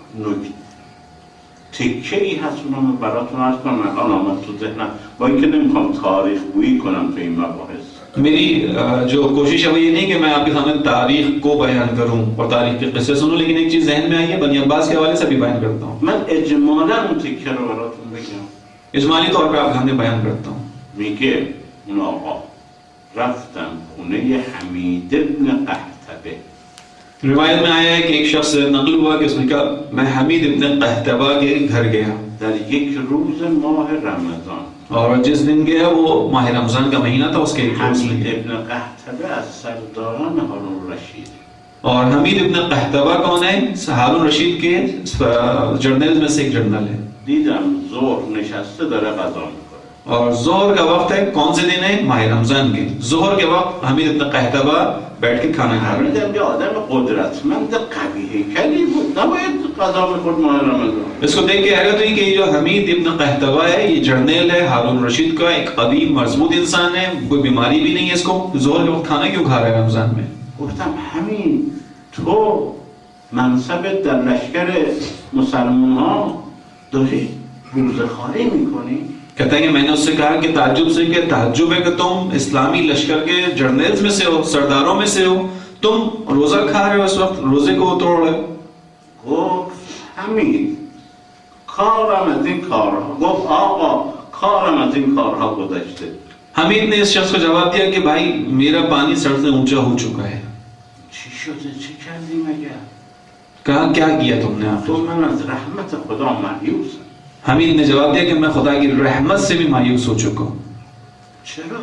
تکه‌ای هست، اونم براتون عرض کنم، الان آمد تو ذهنم، با اینکه نمیخوام تاریخ گویی کنم تو این مباحث. मेरी जो कोशिश है वो ये नहीं कि मैं आपके सामने तारीख को बयान करूं और तारीख के किस्से सुनूं, लेकिन एक चीज जहन में आई है, बनी अब्बास के हवाले से भी बयान करता हूं। من اجمالا اون تکه رو براتون بگم. इजमाली तौर पर आपके सामने बयान करता हूं। میگه اون آقا رفتم خونه حمید ابن قحطبه. रिवायत में आया है कि एक शख्स नकल हुआ कि उसने कहा मैं हमीद इब्न कहतबा के घर गया در یک روز ماه رمضان. और जिस दिन गया वो माह रमजान का महीना था, उसके एक रोज में حمید गया। ابن قحطبه از سرداران هارون الرشید. और हमीद इब्न कहतबा कौन है? हारून रशीद के जर्नल में से एक जर्नल है। دیدم ظهر نشسته داره غذا میکنه. और जोहर का वक्त है, कौन से दिन है? माह रमजान के जोहर के वक्त हमीद इब्न कहतबा बैठ के खाना खा रहे हैं। حمیدم یه آدم قدرتمند قوی هیکلی بود، نباید غذا میخورد ماه رمضان. इसको देख के हैरत हुई कि जो हमीद इब्न कहतबा है, ये जर्नल है हारून रशीद का, एक कवी मजबूत इंसान है, कोई बीमारी भी नहीं है, इसको जोहर के वक्त खाना क्यों खा रहा है रमजान में? گفتم همین تو منصبت در لشکر مسلمان ها داری روزخواری میکنی؟ कहता है कि मैंने उससे कहा कि ताज्जुब से, कि ताज्जुब है कि तुम इस्लामी लश्कर के जर्नल्स में से हो, सरदारों में से हो, तुम रोजा खा रहे हो, इस वक्त रोजे को तोड़ रहे हो। گفت حمید کارم از این کارها، گفت آقا کارم از این کارها گذشته. हमीद ने इस शख्स को जवाब दिया कि भाई मेरा पानी सर से ऊंचा हो चुका है। چی شده؟ چی کردی مگر؟ कहा क्या किया तुमने आप? تو من از رحمت خدا مایوسم. हमीद ने जवाब दिया कि मैं खुदा की रहमत से भी मायूस हो चुका हूं। چرا؟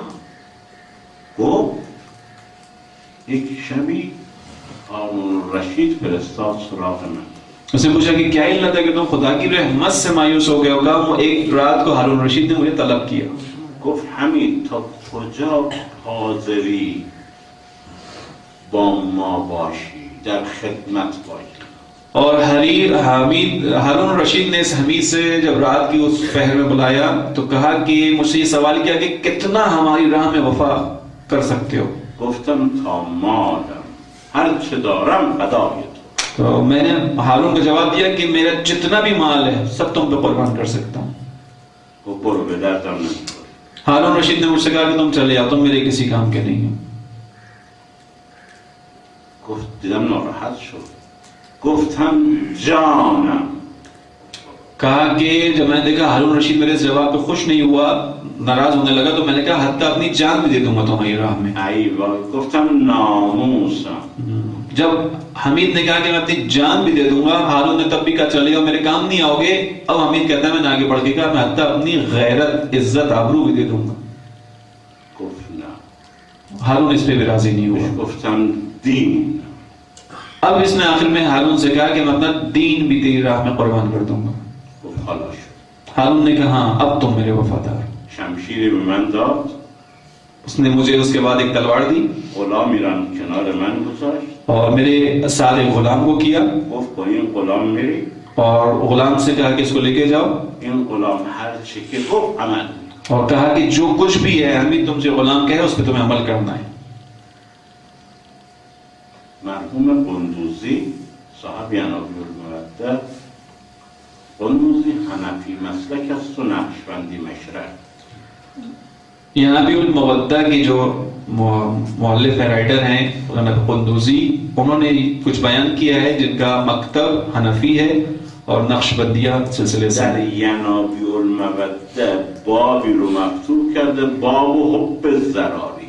گفت یک شبی هارون الرشید فرستاد سراغ من. उसने पूछा कि क्या इल्लत है कि तुम खुदा की रहमत से मायूस हो गए हो? कहा एक रात को हारून रशीद ने मुझे तलब किया। گفت حمید تا کجا حاضری با ما باشی، در خدمت باشی. और हारून रशीद ने इस हमीद से जब रात की उस पहर में बुलाया तो कहा कि मुझसे ये सवाल किया कि कितना हमारी राह में वफा कर सकते हो? گفتم تا مالم هر چه دارم فدای تو. तो मैंने हारून को जवाब दिया कि मेरा जितना भी माल है सब तुम पे कुर्बान कर सकता हूँ। گفت برو به دردم نمیخوری. हारून रशीद ने मुझसे कहा कि तुम चले जाओ, तुम मेरे किसी काम के नहीं हो। گفت دیدم ناراحت شد. گفتم جانم. कहा कि जब मैंने देखा हारून रशीद मेरे इस जवाब पे खुश नहीं हुआ, नाराज होने लगा, तो मैंने कहा हत्ता अपनी जान भी दे दूंगा तुम्हारी राह में। ای وای. گفتم ناموسم. जब हमीद ने कहा कि मैं अपनी जान भी दे दूंगा, हारून ने तब भी कहा चले जाओ, मेरे काम नहीं आओगे। अब हमीद कहता है मैंने आगे बढ़ के कहा मैं हत्ता अपनी गैरत, इज्जत, आबरू भी दे दूंगा। گفت نه. हारून इस पे भी राजी नहीं हुआ। گفتم دین. अब इसने आखिर में हारून से कहा कि मैं अपना दीन भी तेरी राह में कुर्बान कर दूंगा। گفت حالا شد. हारून ने कहा हाँ अब तुम मेरे वफादार। شمشیری به من داد. उसने मुझे उसके बाद एक तलवार दी غلامی را کنار من گذاشت. और मेरे साथ एक गुलाम को किया گفت با این غلام میری. और गुलाम से कहा कि इसको लेके जाओ این غلام هر چی که گفت عمل. और कहा कि जो कुछ भी है हमीद तुमसे गुलाम कहे उस पर तुम्हें अमल करना है। مرحوم قندوزی صاحب ینابی المودة قندوزی حنفی مسلک است و نقشبندی مشرق. यनाबी उल मवद्दा के जो मुअल्लिफ है, राइटर हैं कुंदूजी, उन्होंने कुछ बयान किया है जिनका मकतब हनफी है और नक्शबंदिया सिलसिले से. در ینابی المودة بابی رو مفتوح کرده، باب حب الزراری،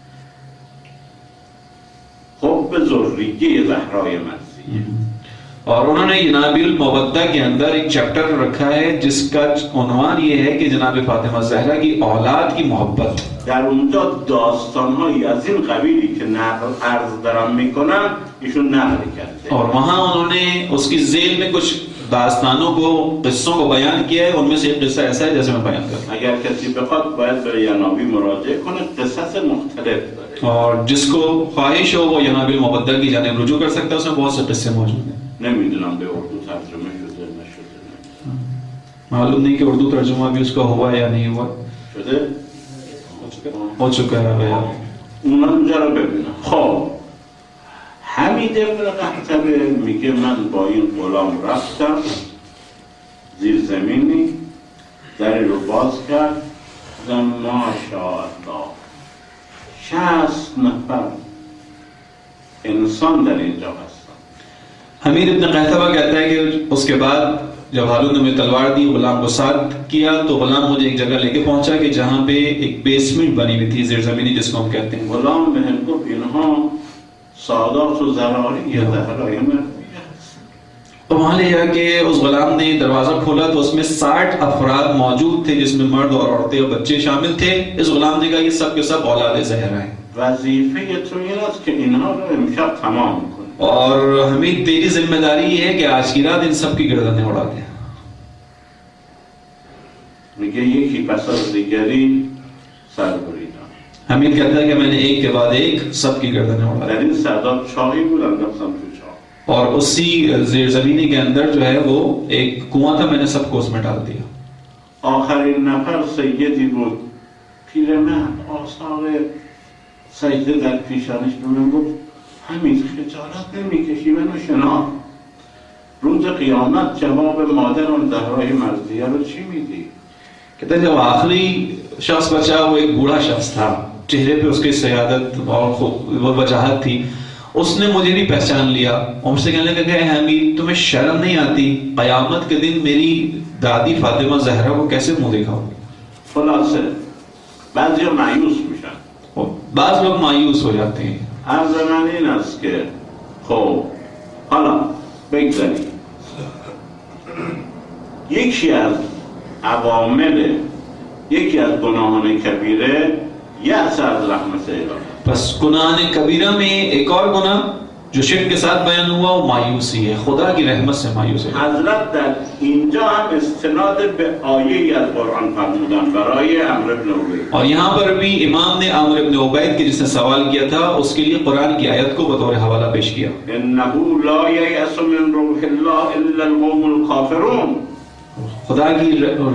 حب ذریه زهرای مرضیه. और उन्होंने यनाबिल मवद्दा के अंदर एक चैप्टर रखा है जिसका उन्वान ये है कि जनाब फातिमा ज़हरा की औलाद की मोहब्बत. در اونجا داستان‌هایی از این قبیلی که نقل عرض دارم میکنم ایشون نقل کرده. और वहाँ उन्होंने उसकी जेल में कुछ दास्तानों को, किस्सों को बयान किया है. उनमें से एक किस्सा ऐसा है जैसे मैं बयान करता हूँ. اگر کسی بخواد باید به ینابی مراجعه کنه، قصص مختلف داره. और जिसको ख्वाहिश हो वो यनाबिल मवद्दा की जानिब रुजू कर सकता है, उसमें बहुत से किस्से मौजूद हैं. نمیدونم به اردو ترجمه شده نشده. मालूम नहीं कि उर्दू तर्जुमा भी उसका हुआ या नहीं हुआ. شده؟ हो चुका है भैया. اونا اونجا رو ببینم. خب حمید ابن قحطبه میگه من با این غلام رفتم زیر زمینی، دری رو باز کرد، گفتم ماشاءالله 60 نفر انسان در اینجا هستن. हमीद इब्न कहतबा कहता है कि उसके बाद जब हारून ने मुझे तलवार दी, गुलाम को साथ किया, तो गुलाम मुझे एक जगह लेके पहुंचा कि जहां पे एक बेसमेंट बनी हुई थी, ज़ेर ज़मीनी जिसको हम कहते हैं. गुलाम बहन को इन्हों सादात व ज़रारी या ज़हराए मर्ज़िया. तो वहां ले जाके उस गुलाम ने दरवाजा खोला तो उसमें 60 अफराद मौजूद थे जिसमें मर्द और औरतें और बच्चे शामिल थे. इस गुलाम ने कहा ये सब के सब औलाद ज़हरा हैं. वजीफे तो ये है कि इन्हों को इमशब तमाम करें. और हमीद तेरी जिम्मेदारी ये है कि आज की रात इन सब की गर्दनें उड़ा दे. میگه یکی پس از دیگری سر بریدم. हमीद कहता है कि मैंने एक के बाद एक सब की गर्दनें उड़ा در दी. این سرداب چاهی بود، انداختم تو چاه. और उसी ज़ेर ज़मीनी के अंदर जो है वो एक कुआं था, मैंने सबको उसमें डाल दिया. آخرین نفر سیدی بود، پیرمرد، آثار سجده در پیشانش به من گفت حمید خجالت نمیکشی؟ منو شناخت. روز قیامت جواب مادر اون زهرای مرضیه رو چی میدی؟ कहते हैं जब आखिरी शख्स बचा वो एक बूढ़ा शख्स था, चेहरे पे उसकी सयादत और वो वजाहत थी. उसने मुझे भी पहचान लिया और मुझसे कहने लगा हमीद तुम्हें शर्म नहीं आती, क़यामत के दिन मेरी दादी फातिमा ज़हरा को कैसे मुंह दिखाओगे? خلاصه بعضی مایوس میشن. बाज़ लोग मायूस हो जाते हैं. عرض من این است که خب حالا بگذاریم یکی از عوامل، یکی از گناهان کبیره یأس از رحمت الهی. बस गुनाह कबीरा में एक और गुनाह जो शिर्क के साथ बयान हुआ वो मायूसी है, खुदा की रहमत से मायूस है. حضرت در اینجا هم استناد به آیه‌ای از قرآن فرمودن برای عمرو بن عبید. और यहाँ पर भी इमाम ने आमिर इब्न उबैद के जिसने सवाल किया था उसके लिए कुरान की आयत को बतौर हवाला पेश किया. إنه لا ييأس من روح الله إلا القوم الكافرون. खुदा की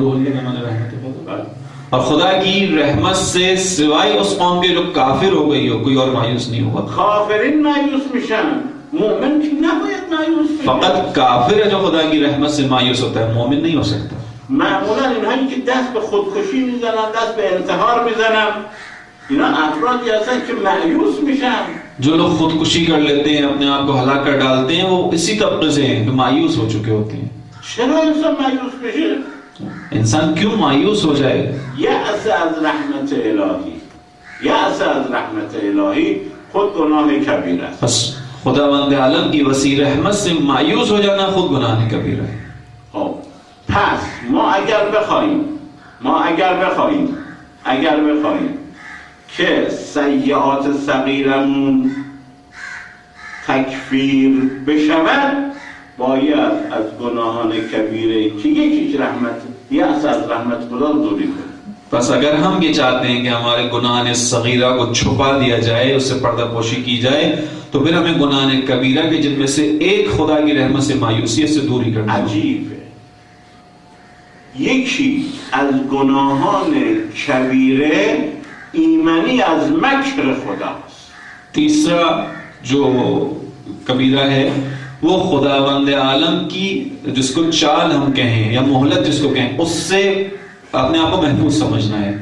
और खुदा की रहमत से सिवाय उस कौम के जो काफिर हो गई हो कोई और मायूस नहीं होगा. کافرین مایوس میشن، مؤمن که نباید مایوس بشه. फकत काफिर है जो खुदा की रहमत से मायूस होता है, मोमिन नहीं हो सकता. معمولا اینهایی که دست به خودکشی میزنن، دست به انتحار میزنن، اینا افرادی هستن که مایوس میشن. जो लोग खुदकुशी कर लेते हैं, अपने आप को हलाक कर डालते हैं, वो इसी तबके से हैं कि मायूस हो चुके होते हैं. چرا انسان مایوس بشه؟ इंसान क्यों मायूस हो जाए? یأس از رحمت الهی، یأس از رحمت الهی خود گناه کبیر است. बस खुदावंद आलम की वसी रहमत से मायूस हो जाना खुद गुनाह कबीरा है. خب پس ما اگر بخوایم که سیئات صغیرمون تکفیر بشود، باید از گناهان کبیره که یکیش رحمت، یأس از رحمت خدا دوری کنیم. बस अगर हम ये चाहते हैं कि हमारे गुनाह सगीरा को छुपा दिया जाए, उससे पर्दापोशी की जाए, तो फिर हमें गुनाह कबीरा के जिनमें से एक खुदा की रहमत से मायूसियत से दूरी करना. عجیبه، یکی از گناهان کبیره ایمنی از مکر خداست. तीसरा जो कबीरा है वो खुदावंद आलम की जिसको चाल हम कहें या मोहलत जिसको कहें, उससे अपने आप को महफूज समझना है.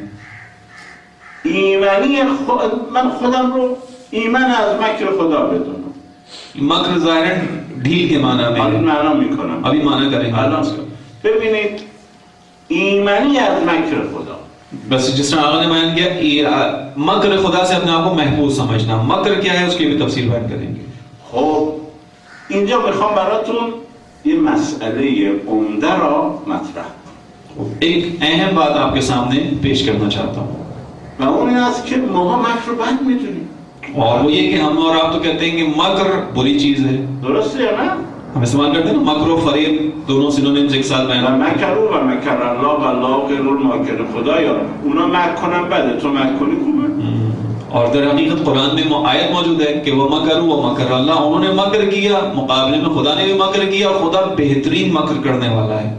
ایمانی من خودم رو ایمن از مکر خدا بدونم. मकर ज़ाहिरन ढील के माना में الان معنا میکنم. अभी माना करेंगे. الان ببینید ایمانی از مکر خدا. बस जिस तरह आगे ने बयान किया मकर खुदा से अपने आप को महफूज समझना. मकर क्या है उसकी भी तफसील बयान करेंगे. خب اینجا میخوام براتون یه مسئله عمده را مطرح کنم. एक अहम बात आपके सामने पेश करना चाहता हूँ. و اون این است که ما مکر رو بد میدونیم. और वो ये कि हम और आप तो कहते हैं कि मकर बुरी चीज है. درسته یا نه؟ हम इस्तेमाल करते हैं ना मकर और फरेब दोनों सिनोनिम्स एक साथ و बयान. مکر و مکر الله و الله غیر الماکر خدایا اونا مکر کنن بده تو مکر کنی خوبه. और दर हकीकत कुरान में आयत मौजूद है कि वह मकर अल्लाह, उन्होंने मकर किया, मुकाबले में खुदा ने भी मकर किया और खुदा बेहतरीन मकर करने वाला है.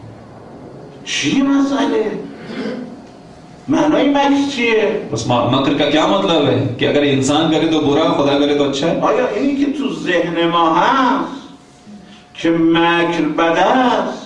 چی مسئله؟ معنای مکر چیه؟ उस मकर का क्या मतलब है कि अगर इंसान करे तो बुरा, खुदा करे तो अच्छा है. آیا اینی که تو ذهن ما هست که مکر بد است؟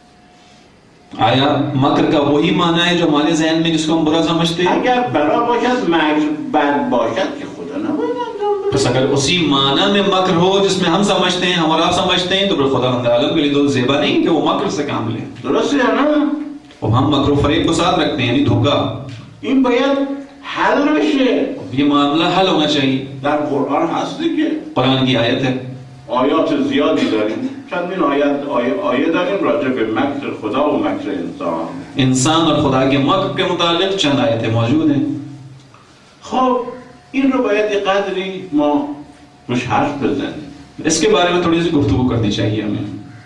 आया मकर का वही माना है जो हमारे जहन में जिसको हम बुरा समझते हैं. اگر برا باشد مکر بد باشد که خدا نباید انجام بده. बस अगर उसी माना में मकर हो जिसमें हम समझते हैं, हम और आप समझते हैं, तो फिर खुदा आलम के लिए तो ज़ेबा नहीं कि वो मकर से काम ले. درسته یا نه؟ और हम मकर फरेब को साथ रखते हैं, यानी धोखा. این باید حل بشه. ये मामला हल होना चाहिए. در قرآن هست دیگه. कुरान की आयत है. آیات زیادی داریم. چندین آیه داریم راجع به مکر خدا و مکر انسان. इंसान और खुदा के मकर के मुतालिक चंद आयतें मौजूद हैं. خب این رو باید یه قدری ما روش حرف بزنیم. इसके बारे में थोड़ी सी गुफ्तगू करनी चाहिए हमें.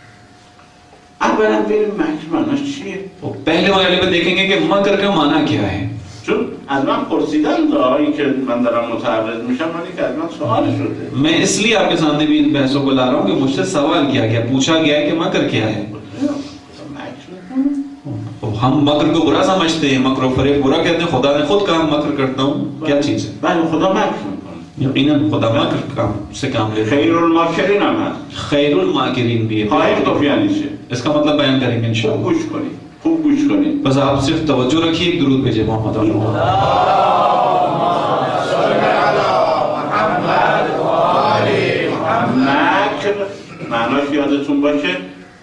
اولا بریم مکر معناش چیه؟ तो पहले मरहले में देखेंगे कि मकर का माना क्या है. چون از من پرسیدن دایی که من دارم متعرض میشم ولی که از من سوال شده. मैं इसलिए आपके सामने भी इन बहसों को ला रहा हूँ कि मुझसे सवाल किया गया, पूछा गया है कि मकर क्या है. तो हम मकर को बुरा समझते हैं, मकर फरेब बुरा कहते हैं. खुदा ने खुद कहा मकर करता हूँ, क्या चीज है? بله خدا مکر میکنه. यकीनन खुदा मकर काम से काम ले. خیر الماکرین هم هست. खैरुल माकिरीन भी है. خواهیم گفت یعنی چه؟ इसका मतलब बयान करेंगे خوب इंशाअल्लाह. گوش کنید. خوب گوش کنید. बस आप सिर्फ तवज्जो रखिए. दुरूद भेजे मोहम्मद مکر معناش یادتون باشه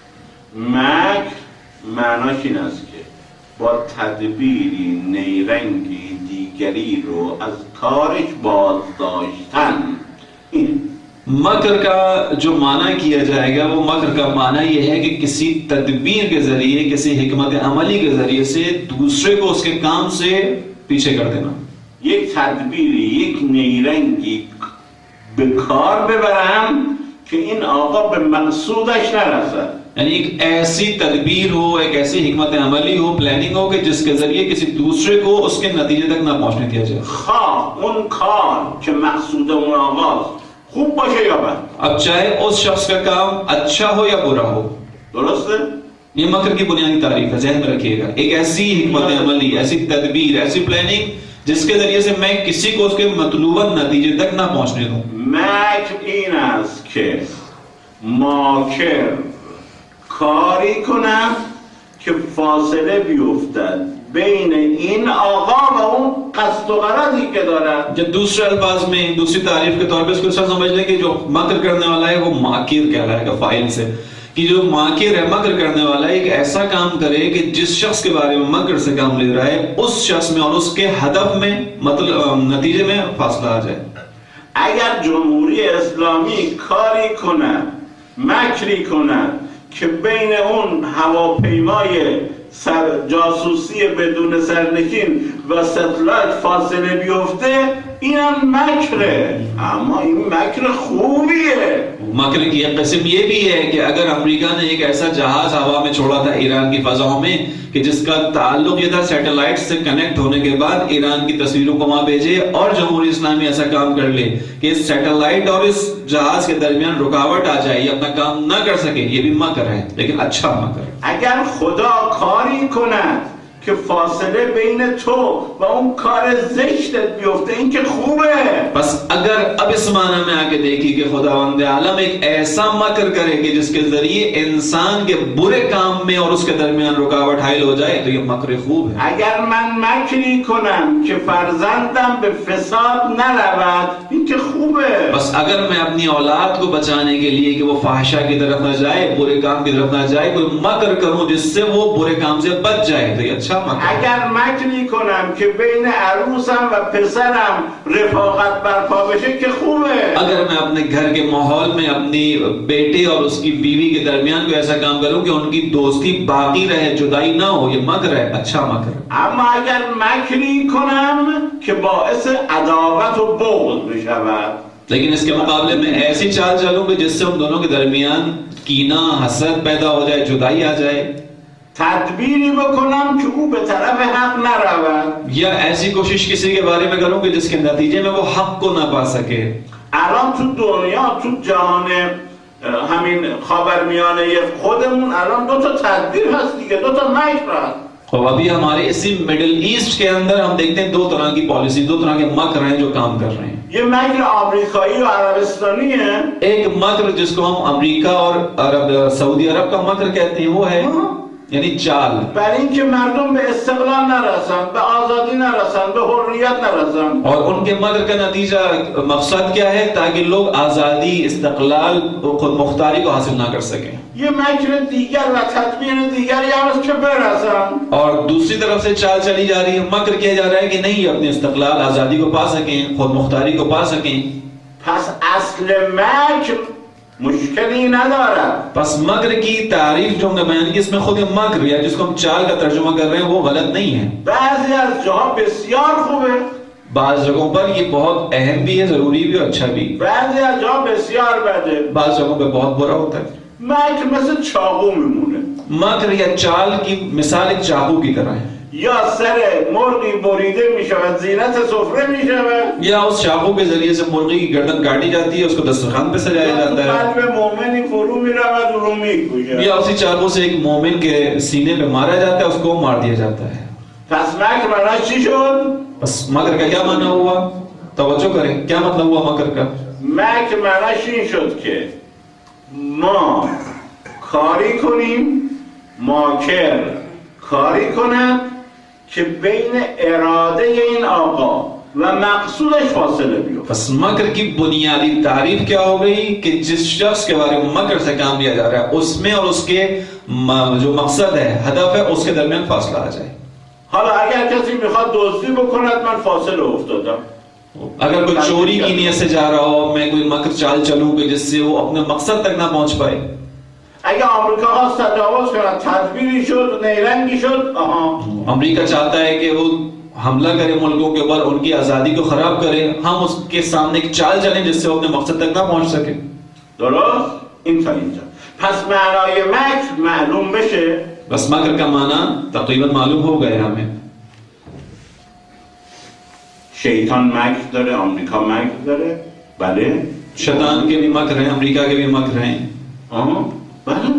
مکر معناش این است که با تدبیری نیرنگی دیگری رو از کارش باز داشتن. این मकर का जो माना किया जाएगा वो मकर का माना ये है कि किसी तदबीर के जरिए, किसी हिकमत अमली के जरिए से दूसरे को उसके काम से पीछे कर देना. یک تدبیری یک نیرنگی به کار ببرم که این آقا به مقصودش نرسد. यानी एक ऐसी तदबीर हो, एक ऐसी हिकमत अमली हो, प्लानिंग हो कि जिसके जरिए किसी दूसरे को उसके नतीजे तक ना पहुंचने दिया जाए. خواه اون کار که मकसूद اون آقاست خوب باشه یا بد. अब चाहे उस शख्स का काम अच्छा हो या बुरा हो. درسته؟ ये मकर की बुनियादी तारीफ है, ज़हन में रखिएगा. एक ऐसी हिकमत अमली, ऐसी तदबीर, ऐसी प्लानिंग जिसके जरिए से मैं किसी को उसके मतलूबा नतीजे तक ना पहुंचने दूं. مکر این است که ماکر کاری کنم که فاصله بیفتد بین این آقا و اون قصد و غرضی که دارد. जब दूसरे अल्फाज में दूसरी तारीफ के तौर पे इसको ऐसा समझ लें कि जो मकर करने वाला है वो माकिर कहलाएगा फाइल से, कि जो माकिर है, मकर करने वाला है, एक ऐसा काम करे कि जिस शख्स के बारे में मकर से काम ले रहा है उस शख्स में और उसके हदफ में मतलब नतीजे में फासला आ जाए. اگر جمهوری اسلامی کاری کند مکری کند که بین اون هواپیمای جاسوسی بدون سرنشین و ستلایت فاصله بیفته اینم مکره، اما این مکر خوبیه. मकर की एक किस्म ये भी है कि अगर अमेरिका ने एक ऐसा जहाज हवा में छोड़ा था ईरान की फजाओं में कि जिसका ताल्लुक ये था सैटेलाइट से कनेक्ट होने के बाद ईरान की तस्वीरों को वहां भेजे और जमहूरी इस्लामी ऐसा काम कर ले कि इस सैटेलाइट और इस जहाज के दरमियान रुकावट आ जाए, ये अपना काम न कर सके, ये भी मकर है, लेकिन अच्छा मकर. اگر خدا کاری کند که فاصله بین تو و اون کار زشتت بیفته، این که خوبه. बस अगर अब इस माना में आके देखी कि खुदावंद आलम एक ऐसा मकर करे कि जिसके जरिए इंसान के बुरे काम में और उसके दरमियान रुकावट हाइल हो जाए, तो ये मकर खूब है. اگر من مکری کنم که فرزندم به فساد نرود، این که خوبه. बस अगर मैं अपनी औलाद को बचाने के लिए कि वो फाहिशा की तरफ न जाए, बुरे काम की तरफ न जाए, कोई मकर करूं जिससे वो बुरे काम से बच जाए, तो ये अच्छा मकर. اگر مکری کنم که بین عروسم و پسرم رفاقت برپا بشه که خوبه. अगर मैं अपने घर के माहौल में अपनी बेटे और उसकी बीवी के दरमियान कोई ऐसा काम करूं कि उनकी दोस्ती बाकी रहे, जुदाई ना हो, ये मकर है, अच्छा मकर. اما اگر مکری کنم که باعث عداوت و بغض بشود، लेकिन इसके मुकाबले में ऐसी चाल चलूं कि जिससे उन दोनों के दरमियान कीना, हसद पैदा हो जाए, जुदाई आ जाए, تدبیری بکنم که او به طرف حق نرود، या ऐसी कोशिश किसी के बारे में करूं कि जिसके नतीजे में वो हक को ना पा सके. الان تو دنیا، تو جهان همین خاورمیانه خودمون الان دو تا تدبیر هست دیگه، دو تا مکر هست. और अभी हमारे इसी मिडिल ईस्ट के अंदर हम देखते हैं दो तरह की पॉलिसी, दो तरह के मकर हैं जो काम कर रहे हैं. ये मकर अमेरिकाई और अरबस्तानी है. एक मकर जिसको हम अमेरिका और सऊदी अरब का मकर कहते हैं, वो है यानी चाल. برای اینکه مردم به استقلال نرسن، به آزادی نرسن، به حریت نرسن. और उनके मकर का नतीजा मकसद क्या है? ताकि लोग आजादी, इस्तقلال, खुद मुख्तारी को हासिल ना कर सकें. ये मकर دیگر و تدبیر دیگری هم است که برسن. और दूसरी तरफ से चाल चली जा रही है, मकर किया जा रहा है कि नहीं अपने इस्तقلال, आजादी को पा सकें, खुद मुख्तारी को पा सकें. پس اصل مکر मुश्किल ندارد. बस मकर की तारीफ जो हमने बयान की, इसमें खुद मकर या जिसको हम चाल का तर्जुमा कर रहे हैं वो गलत नहीं है. بعضی از جاها بسیار خوبه، बाज जगहों पर ये बहुत अहम भी है, जरूरी भी और अच्छा भी. بعضی از جاها بسیار بده. बाज जगहों पे बहुत बुरा होता है. مکر مثل چاقو میمونه. मकर या चाल की मिसाल एक चाकू की तरह है. یا سر مرغی بریده میشود، زینت سفره میشود، या उस चाकू के जरिए से मुर्गी की गर्दन काटी जाती है, उसको दस्तरखान पे सजाया जाता है. قلب مومنی فرو میرود و رو میکشد. या उसी चाकू से एक मोमिन के सीने पे मारा जाता है, उसको मार दिया जाता है. پس مکر معناش چی شد؟ बस मकर का क्या माना हुआ? तवज्जो करें, क्या मतलब हुआ मकर का? مکر معناش این شد که ما کاری کنیم، ماکر کاری کند که بین اراده این آقا و مقصودش فاصله بیفته. बस मकर की बुनियादी तारीफ क्या हो गई कि जिस शख्स के बारे में मकर से काम लिया जा रहा है उसमें और उसके जो मकसद है, हदफ है, उसके दरमियान फासला आ जाए. حالا اگر کسی میخواد دزدی بکند، من فاصله افتادم. अगर कोई चोरी की नीयत से जा रहा हो, मैं कोई मकर चाल चलूं कि जिससे वो अपने मकसद तक ना पहुंच पाए. اگر آمریکا خواست تجاوز کند، تدبیری شد، نیرنگی شد، अमेरिका चाहता है कि वो हमला करे मुल्कों के ऊपर, उनकी आजादी को खराब करे, हम उसके सामने एक चाल चलें जिससे वो अपने मकसद तक ना पहुंच सके. درست؟ این تا اینجا. پس معنای مکر معلوم بشه. बस मकर का माना तकरीबन मालूम हो गया हमें. शैतान मक्र داره، آمریکا मक्र داره. بله. शैतान के भी मकर हैं, अमेरिका के भी मकर हैं. بله.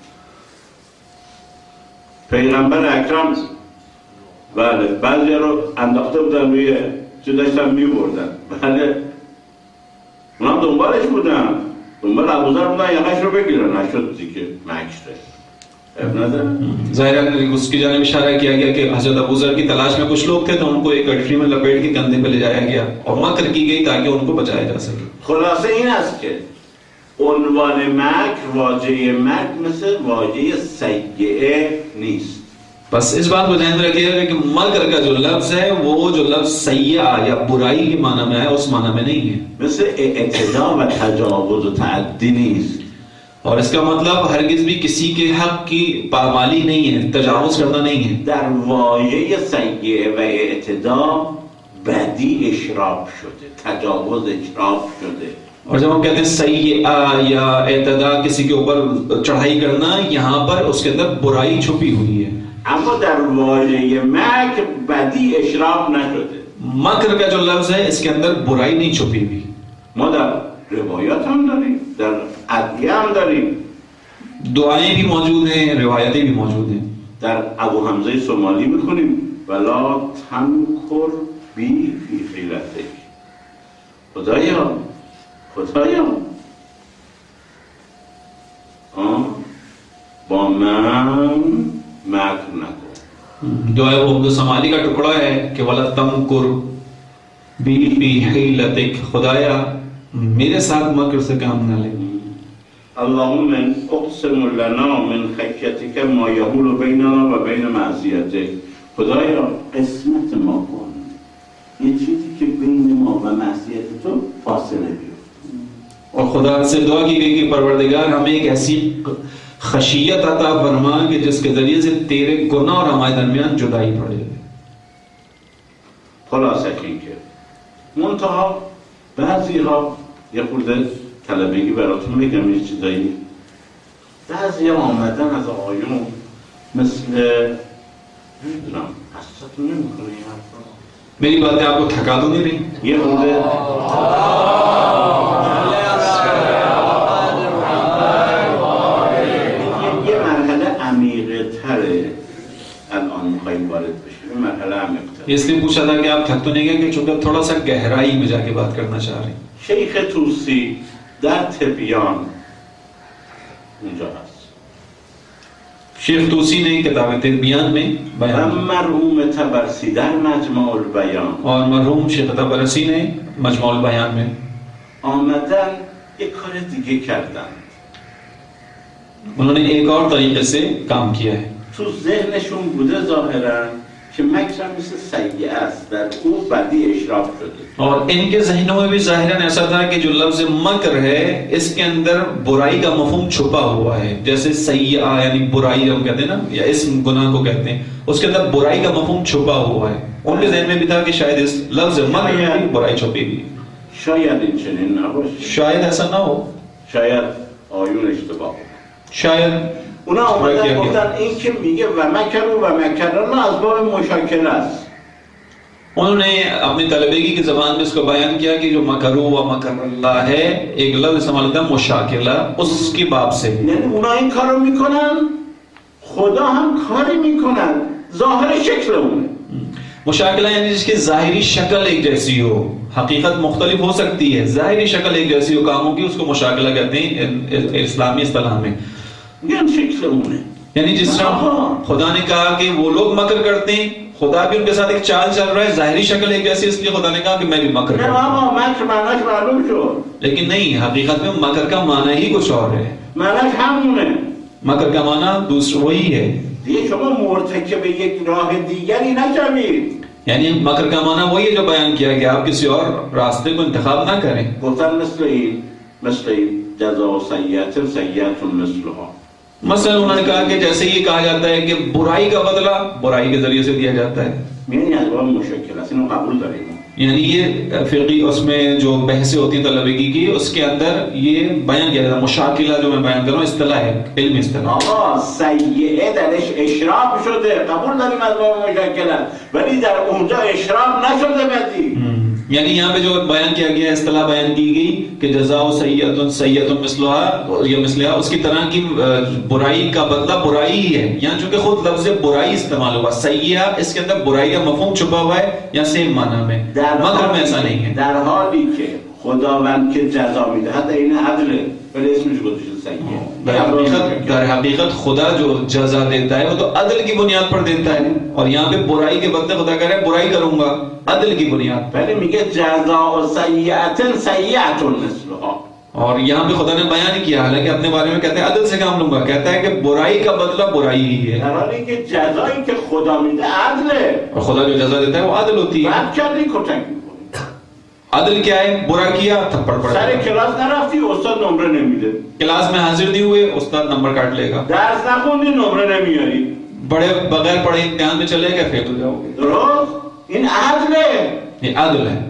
پیغمبر اکرم بله بعضی رو انداخته بودن روی چه داشتن میبردن. بله اونا دنبالش بودن، دنبال ابوذر بودن یقش رو بگیرن، نشد دیگه مکره. ظاहिर है उसकी जानिब इशारा किया गया कि हजरत अबू ज़र की तलाश में कुछ लोग थे, तो उनको एक गठरी में लपेट के कंधे पे ले जाया गया और मकर की गई ताकि उनको बचाया जा सके. خلاصه این است که عنوان مکر، واژه مکر مثل واژه سیئه نیست. बस इस बात को ध्यान में रखिएगा कि मकर का जो लफ्ज है वो जो लफ्ज सय्या या बुराई के माना में है उस माना में नहीं है. مثل اعتدا و تجاوز و تعدی نیست. और इसका मतलब हरगिज भी किसी के हक की पामाली नहीं है, तजावुज करना नहीं है. در واژه سیئه و اعتدا بدی اشراف شده، تجاوز اشراف شده. और जब हम कहते हैं सय्या या एतदा किसी के ऊपर चढ़ाई करना, यहाँ पर उसके अंदर बुराई छुपी हुई है. اما در واژه مکر بدی اشراف نشده. मकर का जो लफ्ज है इसके अंदर बुराई नहीं छुपी हुई. ما در روایات هم داریم، در ادعیه هم داریم. दुआएं भी मौजूद हैं, रिवायतें भी मौजूद हैं. در ابو حمزه سومالی میخونیم ولا تمکر بی فی حیلتک. خدایا با من مکر نکن. जो है वो सोमाली का टुकड़ा है कि वला तमकुर बी फी हिलतिक, खुदाया मेरे साथ मकर से काम न ले. اللهم اقسم لنا من خشیتک ما یحول بیننا و بین معصیتک. خدایا قسمت ما کن یه چیزی که بین ما و معصیت تو فاصله بیفته. और खुदा से दुआ की गई कि परवरदिगार हमें एक ऐसी खशियत अता फरमा कि जिसके जरिए से तेरे गुनाह और हमारे दरमियान जुदाई पड़ जाए. خلاصه اینکه منتها بعضی‌ها یه خورده طلبگی براتون میگم یه چیزایی، بعضی‌ها آمدن از آقایون مثل نمیدونم حسستون نمیکنه این حرفا. मेरी बातें आपको थका तो नहीं रही؟ یه خورده یه مرحله عمیقه تره الان میخواییم وارد بشیم، یه مرحله عمیق تره. इसलिए पूछा था कि आप थक तो नहीं गए कि चूंकि थोड़ा सा गहराई में जाके बात करना चाह रहे हैं. شیخ توسی در تبیان اونجا هست. शेख तूसी ने किताब तिबियान में बयान مرحوم طبرسی در مجمع البیان और मरहूम शेख तबरसी ने मजमुअल बयान में آمدن یک کار دیگه کردن. उन्होंने एक और तरीके से काम किया है. تو ذهنشون بوده ظاهرا که مکر مثل سیئه است، در او بدی اشراف شده. और इनके ज़हनों में भी ज़ाहिरन ऐसा था कि जो लफ्ज़ मकर है इसके अंदर बुराई का मफ़हूम छुपा हुआ है. जैसे सय्या यानी बुराई हम कहते हैं ना, या इस्म गुनाह को कहते हैं, उसके अंदर बुराई का मफ़हूम छुपा हुआ है. उनके ज़हन में भी था कि शायद इस लफ्ज़ मकर में भी बुराई छुपी हुई है. شاید این چنین نباشه، शायद ऐसा ना हो, شاید آیون اشتباه کنه. शायद اونا آمدن گفتن این که میگه و مکروا و مکر الله از باب مشاکله است. उन्होंने अपनी तलबेगी की ज़बान में इसको बयान किया कि जो मकरू व मकर अल्लाह है एक लफ्ज़ इस्तेमाल होता है मुशाकिला, उसकी बाब से. یعنی اونا این کارو میکنن خدا هم کاری میکنن ظاهر شکل اونه. मुशाकिला यानी जिसकी ज़ाहिरी शक्ल एक जैसी हो, हकीकत मुख्तलिफ हो सकती है, ज़ाहिरी शक्ल एक जैसी हो कामों की, उसको मुशाकिला कहते हैं इस्लामी इस्तिलाह में. یعنی شکل اونه. यानी जिस तरह खुदा ने कहा कि वो लोग मकर करते हैं, खुदा भी उनके साथ एक चाल चल रहा है, ज़ाहिरी शक्ल एक जैसी, इसलिए खुदा ने कहा कि मैं भी मकर करता हूं. مکر معناش معلوم شد. लेकिन नहीं, हकीकत में मकर का माना ही कुछ और है. معناش همونه. मकर का माना दूसरा वही है. دیگه شما مرتکب یک راه دیگری نشوید. यानी मकर का माना वही है जो बयान किया गया, आप किसी और रास्ते को इंतखाब ना करें. گفتن مثل این جزاء سیئة سیئة مثلها. मसलन उन्होंने कहा कि जैसे ये कहा जाता है कि बुराई का बदला बुराई के जरिए से दिया जाता है. یعنی از باب مشکل است، اینو قبول داریم. यानी ये फिक़ी उसमें जो बहसें होती हैं तलबगी की, उसके अंदर ये बयान किया जाता है. मुशाकिला जो मैं बयान कर रहा हूँ इस्तिलाह है, इल्मी इस्तिलाह. آقا سیئه درش اشراف شده، قبول داریم از باب مشکل است، ولی در اونجا اشراف نشده بدی. यानी यहाँ पे जो बयान किया गया, इस्तिलाह बयान की गई कि जज़ाउ सय्यतुन मिस्लुहा या मिस्लहा, उसकी तरह की बुराई का बदला बुराई ही है. यहाँ चूंकि खुद लफ्ज़ बुराई इस्तेमाल हुआ, सय्या इसके अंदर बुराई का मफ़हूम छुपा हुआ है, या सेम माना में. मगर में ऐसा नहीं है. در حالی که خداوند که جزا میدهد این عدله، ولی اسمش گذاشته سیئه. در حقیقت खुदा जो जज़ा देता है वो तो अदल की बुनियाद पर देता है, और यहाँ पे बुराई के बदले खुदा कह रहा है बुराई करूंगा अदल की बुनियाद पर. ولی میگه جزاء سیئة سیئة مثلها. और यहाँ पे खुदा ने बयान किया, हालांकि अपने बारे में कहते हैं अदल से काम लूंगा, कहता है कि बुराई का बदला बुराई ही है. در حالی که جزایی که خدا میده عدله، और खुदा जो जज़ा देता है वो अदल होती है. بعد کردی کتک میکنی. अदल क्या है? बुरा किया थप्पड़ पड़ سر जाएगा. کلاس نرفتی استاد نمره نمیده. क्लास में हाजिर नहीं हुए, उस्ताद नंबर काट लेगा. درس نخوندی نمره نمیاری. बड़े बगैर पढ़े इम्तिहान में चले गए, फेल हो जाओगे. درست؟ این عدله. ये अदल है.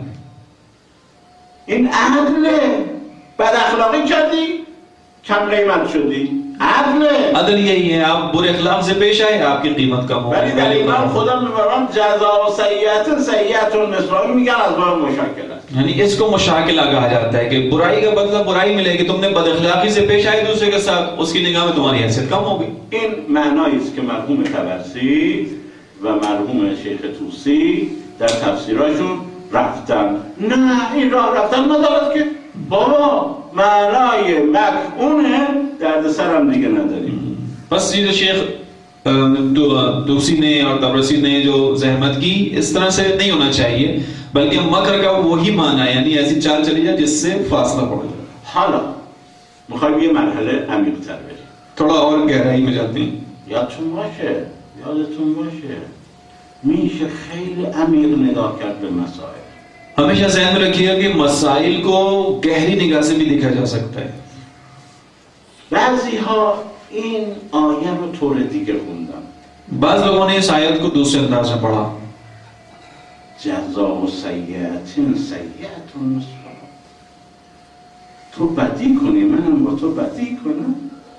این عدله. بد اخلاقی کردی کم قیمت شدی. अदल यही है, आप बुरे अखलाक से पेश आए, आपकी कीमत कम हो। ولی در ایمان خدا میبرم جزا و سیئت مثل میگن اسباب مشاکل است. यानी इसको मुशाकिला कहा जाता है कि बुराई का बदला बुराई मिलेगी, तुमने बदअखलाकी से पेश आए दूसरे के साथ, उसकी निगाह में तुम्हारी हैसियत कम होगी। این معنایی است که مرحوم طبرسی و مرحوم شیخ طوسی در تفسیراشون رفتن. نه این راه رفتن ندارد که بابا معنای مکعونه دردسرم دیگه نداریم. बस ये जो शेख दूसी ने और तबरसी ने जो जहमत की, इस तरह से नहीं होना चाहिए, बल्कि मकर का वही माना है, यानी ऐसी चाल चली जाए जिससे फासला पड़ जाए। حالا میخوایم یه مرحله عمیق‌تر بریم. थोड़ा और गहराई में जाते हैं। یادتون باشه میشه خیلی عمیق نگاه کرد به مسائل. हमेशा ज़हन में रखिएगा कि मसाइल को गहरी निगाह से भी देखा जा सकता है। بعضی‌ها این آیه رو طور دیگه خوندن. बाज़ लोगों ने इस आयत को दूसरे अंदाज में पढ़ा। جزاء سیئة سیئة مثلها. تو بدی کنی منم با تو بدی کنم.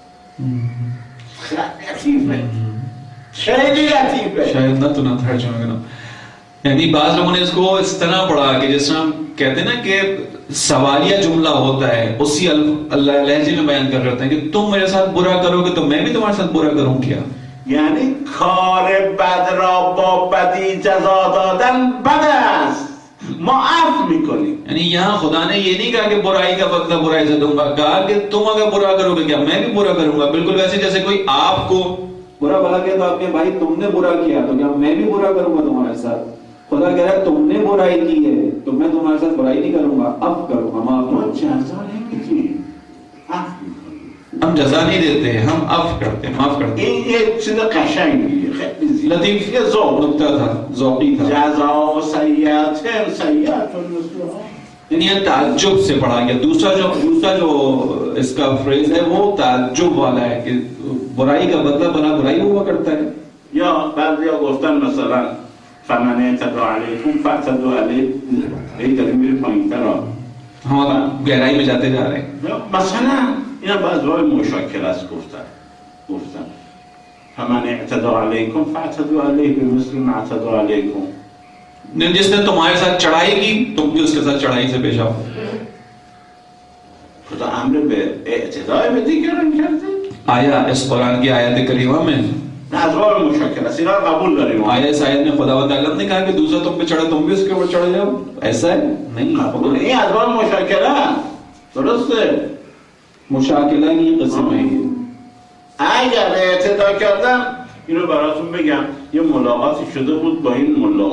लतीफ़ है, खैली लतीफ़ है। शायद ना तो ना तर्जुमा करना, यानी बाज़ लोगों ने इसको इस तरह पढ़ा कि जैसे हम कहते हैं ना कि सवालिया जुमला होता है, उसी अल्लाह लहजे में बयान कर रहे होते हैं कि तुम मेरे साथ बुरा करोगे तो मैं भी तुम्हारे साथ बुरा करूं क्या। यानी کار بد را با بدی جزا دادن بد است، ما عفو میکنیم. यानी यहाँ खुदा ने ये नहीं कहा कि बुराई का बदला बुराई से दूंगा, कहा कि तुम अगर बुरा करोगे क्या मैं भी बुरा करूंगा। बिल्कुल वैसे जैसे कोई आपको बुरा भला किया तो आपके भाई तुमने बुरा किया तो क्या मैं भी बुरा करूंगा तुम्हारे साथ। खुदा कह रहा है तुमने बुराई की है तो मैं तुम्हारे साथ बुराई नहीं करूंगा, अब करूंगा, माफ हम जजा नहीं देते, हम अफ करते हैं, माफ करते हैं। ये चीज़ कशांगी लतीफ ये ज़ौक़ नुक्ता था, ज़ौक़ी था। जज़ाओ सय्यअतिन सय्यअतुन मिस्लुहा, यानी ये ताज्जुब से पढ़ा गया। दूसरा जो इसका फ्रेज है वो ताज्जुब वाला है कि बुराई का बदला बना बुराई हुआ करता है। या بعضیا گفتن مثلا فمن اعتدى عليكم فاعتدوا عليه، यही करीब मेरे पॉइंट था। हम गहराई में जाते जा रहे हैं। مثلا اینا بعضی مشکل است گفتن فمن اعتدى عليكم فاعتدوا عليه بمثل ما اعتدى عليكم، जिसने तुम्हारे साथ चढ़ाई की तुम भी उसके साथ चढ़ाई से पेश आओ। खुदा امر به اعتداء به دیگران کرده؟ आया इस कुरान की आयत करीमा में اسباب مشکل است، اینا قبول داریم। आया इस आयत में खुदा वताला ने कहा कि दूसरा तुम पे चढ़े तुम भी उसके ऊपर चढ़ जाओ, ऐसा है नहीं। این اسباب مشکل است، درسته؟ मुशाकिला की किस्म है ये। اگر اعتدا کردم اینو براتون بگم، یه ملاقاتی شده بود با این ملا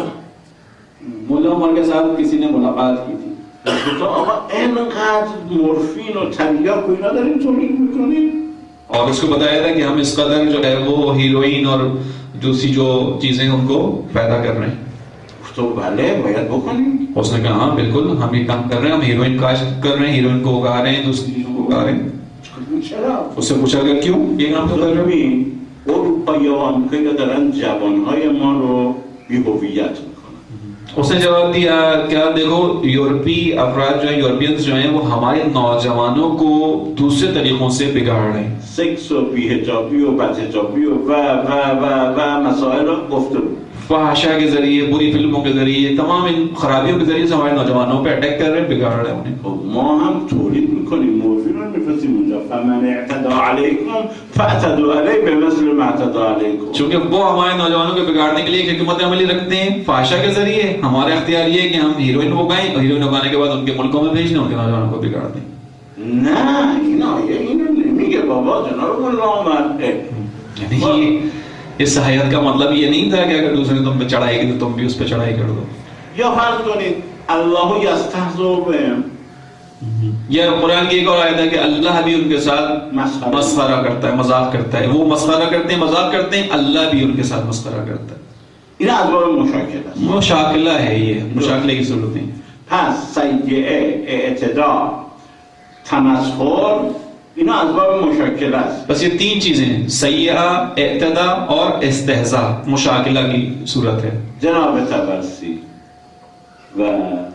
उमर के साथ किसी ने मुलाकात की थी। تو آقا اینقدر مورفین و تریاک و اینا داریم تولید میکنیم، और उसको बताया था कि हम इस कदर जो है वो हीरोइन और दूसरी जो चीजें उनको पैदा कर रहे हैं। तो भले باید بکنیم। उसने कहा हाँ बिल्कुल हम ये काम कर रहे हैं, हम हीरोइन काश्त कर रहे हैं, हीरोइन को उगा रहे हैं, दूसरी चीजों को उगा रहे हैं। उससे पूछा गया क्यों ये काम तो कर रहे हैं। اروپایی و آمریکایی دارن جوانهای ما رو بی‌هویت میکنن। उसने जवाब दिया क्या देखो यूरोपी अफराद जो हैं, यूरोपियंस जो हैं वो हमारे नौजवानों को दूसरे तरीकों से बिगाड़ रहे हैं। سکس و بی‌حجابی و بدحجابی و مسائل رو گفته بود। फहाशा के जरिए, बुरी फिल्मों के जरिए, तमाम इन खराबियों के जरिए से हमारे नौजवानों पे अटैक कर रहे हैं, बिगाड़ रहे हैं उन्हें। ما هم تولید میکنیم، موضوع رو میفرستیم اونجا فمن اعتدى عليكم فاعتدوا عليه بمثل ما اعتدى عليكم। चूंकि वो हमारे नौजवानों को बिगाड़ने के लिए एक हिकमत अमली रखते हैं फहाशा के जरिए, हमारा इख्तियार ये है कि हम हीरोइन उगाएं और हीरोइन उगाने के बाद उनके मुल्कों में भेज दें, उनके नौजवानों को बिगाड़ दें। نه اینا نمیگه بابا جناب الله اومد। यानी इस आयत का मतलब ये नहीं था कि अगर दूसरे तुम पे चढ़ाई की तो तुम भी उस पे चढ़ाई कर दो। या فرض کنید الله یستهزئ بهم، यह कुरान की एक और आयत है कि अल्लाह भी उनके साथ मस्खरा करता है, मजाक करता है। वो मस्खरा करते हैं, मजाक करते हैं, अल्लाह भी उनके साथ मस्खरा करता है। این اسباب مشاکل است. मुशाकिला है ये, मुशाकिले की सूरतें। پس سیئه، اعتداء، تمسخر اینا اسباب مشاکل است. बस ये तीन चीजें सय्या, इत्तदा और इस्तेहजा मुशाकिला की सूरत है। جناب طبرسی و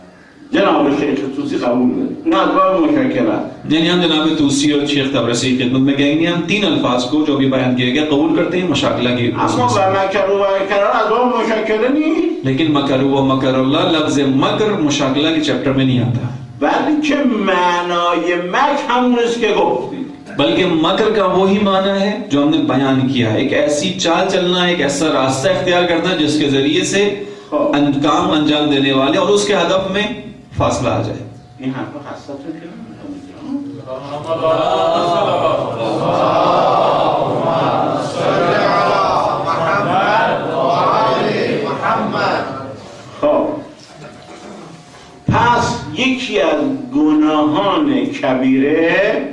جناب شیخ توسی قبول داریم. اون از باب مشکلات. یعنی हम जनाब तूसी और शेख तबरसी की खिदमत में कहेंगे हम तीन अल्फाज को जो भी बयान किया गया कबूल करते हैं मशाकिला की। اما مکر و اکرار از باب مشکله نیست. लेकिन मकर व मकरुल्लाह लफ्ज़ मकर मशाकिला के चैप्टर में नहीं आता। بلکه معنای مکر همون است که گفتید. बल्कि मकर का वही माना है जो हमने बयान किया है, एक ऐसी चाल चलना है, एक ऐसा रास्ता इख्तियार करना जिसके जरिए से काम अंजाम देने वाले और उसके हदफ में फासला आ जाए। این حرفا خاصتون که خب پس یکی از گناهان کبیره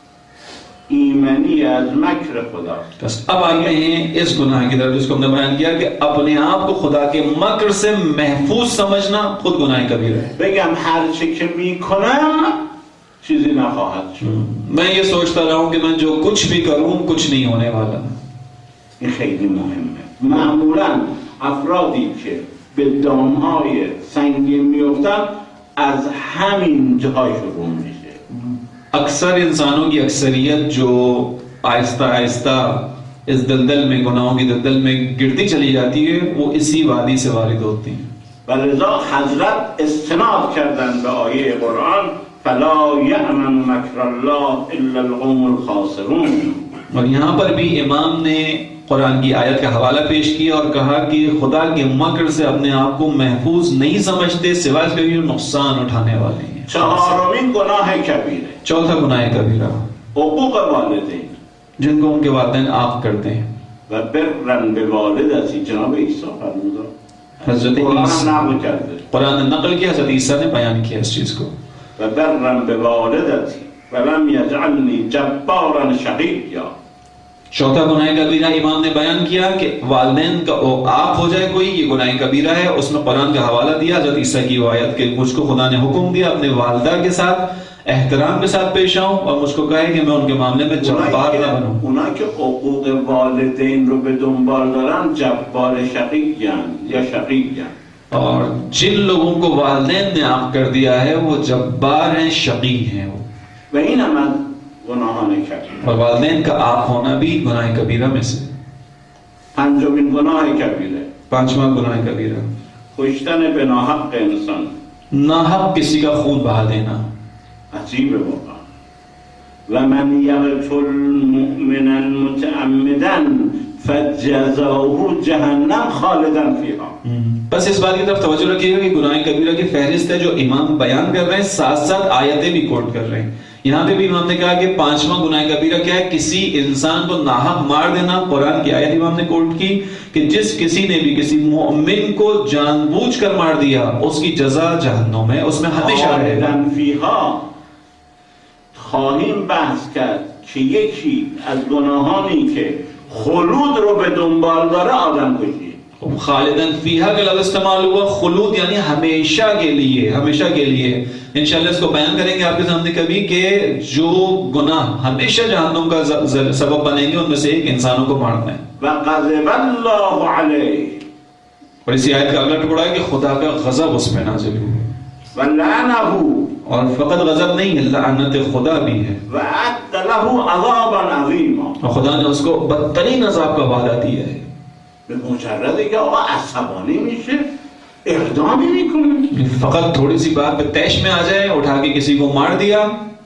ایمنی از مکر خداست. बस अब आगे हैं इस गुनाह की तरफ जिसको हमने बयान किया कि अपने आप को खुदा के मकर से महफूज समझना खुद गुनाह कबीरा है। بگم هر چه که میکنم چیزی نخواهد شد. मैं ये सोचता रहा हूं कि मैं जो कुछ भी करूं कुछ नहीं होने वाला। این خیلی مهمه. معمولا افرادی که به دامهای سنگین میفتن از همین جاهای شروع میشه. अक्सर इंसानों की अक्सरियत जो आहिस्ता आहिस्ता इस दलदल में गुनाहों की दलदल में गिरती चली जाती है वो इसी वादी से वारिद होती हैं। ولذا حضرت استناد کردن به آیه قرآن فلا یأمن مکر الله الا القوم الخاسرون. और यहाँ पर भी इमाम ने कुरान की आयत का हवाला पेश किया और कहा कि खुदा के मकर से अपने आप को महफूज नहीं समझते सिवाय इसके जो नुकसान उठाने वाले हैं। چهارمین گناه کبیره चौथा गुनाह कबीरा حقوق والدین जिनको उनके वालिदैन आफ करते हैं। و برن به والدتی جناب عیسی فرمود हजरत قرآن ईसा نقل کرده कुरान ने नकल किया, हजरत ईसा ने बयान किया इस चीज को। و برن به والدتی ولم یجعلنی جبارا شقیا. चौथा गुनाह कबीरा इमाम ने बयान किया कि वालिदैन का आप हो जाए कोई, ये गुनाह कबीरा है। उसमें कुरान का हवाला दिया हजरत ईसा की वो आयत के मुझको खुदा ने हुक्म दिया अपने वालिदा के साथ एहतराम के साथ पेश आऊं और मुझको कहे कि मैं उनके मामले में जब्बार ना बनूं। اونا که حقوق والدین رو به دنبال دارن جبار شقیان یا شقیان. और जिन लोगों को वालिदैन ने आप कर दिया है वो जब्बार हैं, शकी हैं वो। و این هم از گناهان کبیره. और वालिदैन का आप होना भी गुनाह कबीरा में से। پنجمین گناه کبیره पांचवा गुनाह कबीरा کشتن به ناحق انسان. नाहक किसी का खून बहा देना। عجیبه واقعا. و من یقتل مؤمنا متعمدا فجزاؤه جهنم خالدا فیها. बस इस बात की तरफ तवज्जो रखिएगा कि गुनाह कबीरा की फहरिस्त है जो इमाम बयान कर रहे हैं, साथ साथ आयतें भी कोट कर रहे हैं। यहाँ पे भी इमाम ने कहा कि पांचवा गुनाह कबीरा क्या है, किसी इंसान को नाहक मार देना। कुरान की आयत इमाम ने कोट की कि जिस किसी ने भी किसी मोमिन को जानबूझकर मार दिया उसकी जजा जहन्नुम है, उसमें हमेशा रहेगा। خالدا فیها خواهیم بحث کرد که یکی از گناهانی که خلود رو به دنبال داره آدم کشی. खालिदन फीहा का लफ्ज़ इस्तेमाल हुआ, खुलूद यानी हमेशा के लिए, हमेशा के लिए। इंशाल्लाह इसको बयान करेंगे आपके सामने कभी कि जो गुनाह हमेशा जहन्नुम का सबब बनेंगे उनमें से एक इंसानों को मारना है। وغضب الله علیه और इसी आयत का अगला टुकड़ा है कि खुदा का गजब उस पे नाज़िल हुआ। ولعنه और फकत गजब नहीं है, लानत खुदा भी है। وأعد له عذابا عظیما. और खुदा ने उसको बदतरीन अज़ाब का वादा दिया है। به مجرد که آقا عصبانی میشه اقدامی میکنه. फकत थोड़ी सी बात पे तैश में आ जाए, उठा के किसी को मार दिया।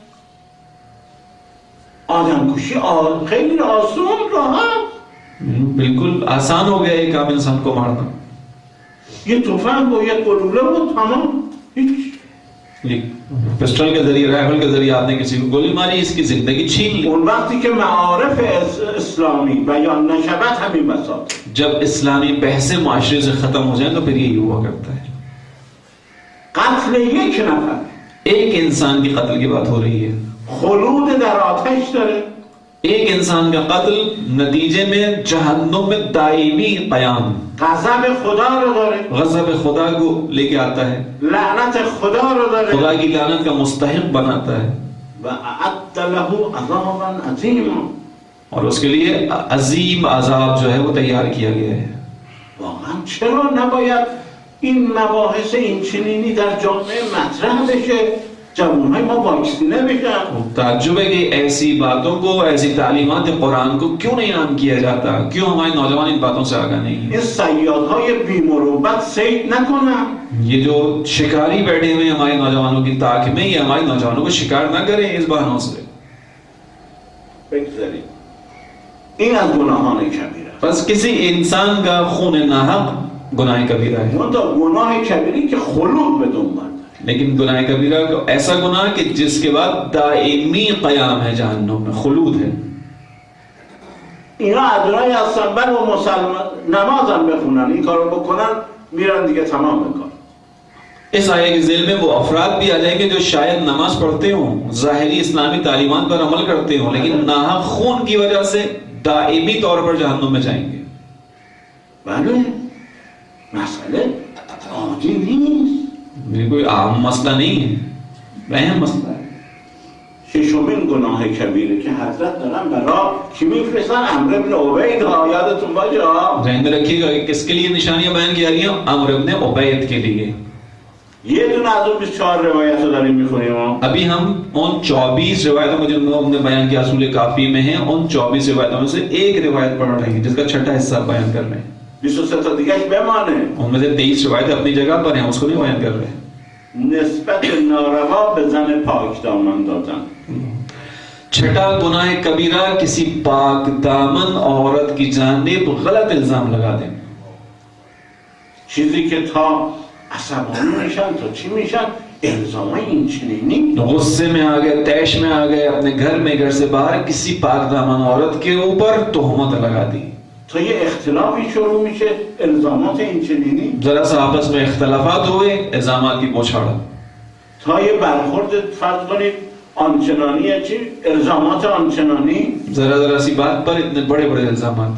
آدم کشی خیلی آسان راحت. बिल्कुल आसान हो गया एक आम इंसान को मारना। یه تفنگ و یه گلوله و تمام. هیچ. पिस्टल के जरिए, राइफल के जरिए आपने किसी को गोली मारी, इसकी जिंदगी छीन ली। اون وقتی که معارف اسلامی بیان نشود همین بساط. जब इस्लामी बहसें माशरे से खत्म हो जाएं तो फिर यही हुआ करता है। قتل یک نفر एक इंसान की कत्ल की बात हो रही है, خلود در آتش داره. एक इंसान का कत्ल नतीजे में जहन्नुम में दायमी कयाम, غضب خدا رو داره. गज़ब खुदा को लेके आता है, لعنت خدا رو داره. खुदा की लानत का मुस्तहिक बनाता है। و اعد له عذابا عظیما. और उसके लिए अजीम अजाब जो है वो तैयार किया गया है। واقعا چرا نباید این مباحث این چنینی در جامعه مطرح بشه، جوانهای ما واکسینه بشن. ताज्जुब है कि ऐसी बातों को, ऐसी तालीमात कुरान को क्यों नहीं नाम किया जाता, क्यों हमारे नौजवान इन बातों से आगाह नहीं है। این صیادهای بی‌مروت صید نکنن. ये जो शिकारी बैठे हुए हमारे नौजवानों की ताक में, ये हमारे नौजवानों को शिकार ना करें इस बहानों से। بگذاریم این از گناهان کبیره. बस किसी इंसान का खून नाहक गुनाह कबीरा है। اون تا گناه کبیری که خلود به دنبال داره. लेकिन गुनाह कबीरा को ऐसा गुनाह कि जिसके बाद दायमी क़याम है जहन्नुम में, खुलूद है। اینا ادرای هستن بل و مسلمان نمازم بخونن، این کارو بکنن میرن دیگه تمام کار. इस आयत के ज़िल में वो अफराद भी आ जाएंगे जो शायद नमाज पढ़ते हों, ज़ाहिरी इस्लामी तालीमात पर अमल करते हों, लेकिन नाहक खून की वजह से दायमी तौर पर जहन्नुम में जाएंगे। بله مسئله عادی نیست. ये कोई आम मसला नहीं है, अहम मसला है। ششمین گناه کبیره که حضرت دارن برای کی میفرستن؟ عمرو ابن عبید. یادتون باشه ध्यान में रखिएगा कि किसके लिए निशानियां बयान की जा रही हैं? अमर इब्न उबैद के लिए। یه دونه از اون 24 روایت رو داریم میخونیم. अभी हम उन 24 रिवायतों को जिनको हमने बयान किया असूल काफी में हैं, उन 24 रिवायतों में से एक रिवायत पढ़ रहे हैं जिसका छठा हिस्सा बयान कर रहे हैं। 23 تا دیگهش بمانه. उनमें से 23 रिवायतें अपनी जगह पर हैं, उसको नहीं बयान कर रहे हैं। نسبت ناروا به زن پاک دامن دادن. छठा गुनाह कबीरा किसी पाक दामन औरत की जानिब गलत इल्जाम लगा दें। چیزی که تا عصبانی میشن تا چی میشن؟ الزام این چنینی. गुस्से में आ गए, तैश में आ गए, अपने घर में, घर से बाहर किसी पाक दामन औरत के ऊपर तोहमत लगा दी। تا یه اختلافی شروع میشه الزامات این چنینی. जरा सा आपस में इख्तलाफात हुए, इल्जामात की बौछार। تا یه برخورد فرض کنید آنچنانیه، چی؟ الزامات آنچنانی. जरा सी बात पर इतने बड़े बड़े इल्जामात।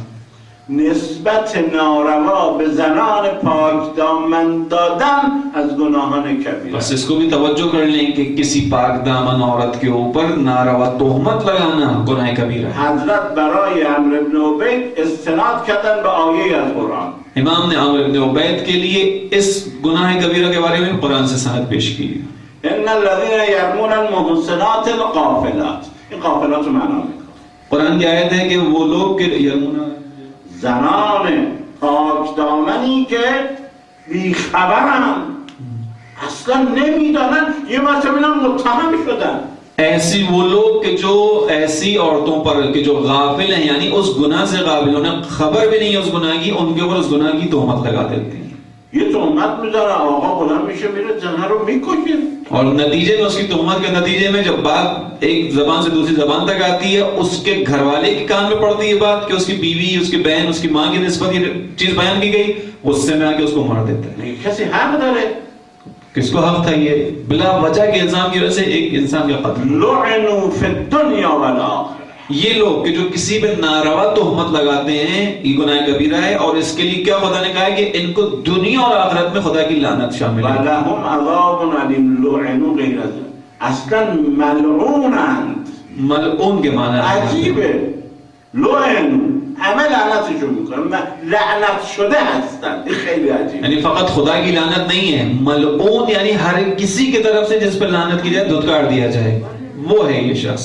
نسبت ناروا به زنان پاک دامن دادن از گناهان کبیره. बस इसको भी तवज्जो कर लें कि किसी पाक दामन औरत के ऊपर नारवा तोहमत लगाना गुनाह कबीरा है। حضرت برای عمرو ابن عبید استناد کردن به آیه از قرآن. इमाम ने अमर इब्न उबैद के लिए इस गुनाह कबीरा के बारे में कुरान से सनद पेश की। ان الذين يرمون المحصنات الغافلات. این غافلات رو معنا میکنه. कुरान की आयत है कि वो लोग के यरमुना زنان پاک دامنی که بیخبرن، اصلا نمیدانن، یه مرتبه اینا متهم شدن. ऐसी वो लोग कि जो ऐसी औरतों पर कि जो गाफिल हैं, यानी उस गुनाह से गाफिल, उन्हें खबर भी नहीं है उस गुनाह की, उनके ऊपर उस गुनाह की तोहमत लगा देते हैं। ये तोहमत میذاره، آقا بلند میشه میره زنها رو میکشه. और नतीजे में, उसकी तोहमत के नतीजे में जब बात एक जबान से दूसरी जबान तक आती है, उसके घर वाले के कान में पड़ती है बात कि उसकी बीवी, उसकी बहन, उसकी माँ की निस्बत ये चीज बयान की गई, गुस्से में आके उसको मार देता है। کسی حق داره؟ किसको हक था ये बिला वजह के इल्जाम की वजह से एक इंसान का कत्ल? لعنوا في الدنيا والآخرة. ये लोग कि जो किसी पे नारवा तोहमत लगाते हैं, ये गुनाह कबीरा है, और इसके लिए क्या खुदा ने कहा है कि इनको दुनिया और आखिरत में खुदा की लानत शामिल है। ولهم عذاب أليم. لعنوا غیر از اصلا ملعونند. मलऊन के माना है। عجیبه. لعنوا همه لعنتشون میکنن، لعنت شده هستن. این خیلی عجیبه. यानी फकत खुदा की लानत नहीं है, मलऊन यानी हर किसी की तरफ से जिस पर लानत की जाए, धुतकार दिया जाए, वो है ये शख्स।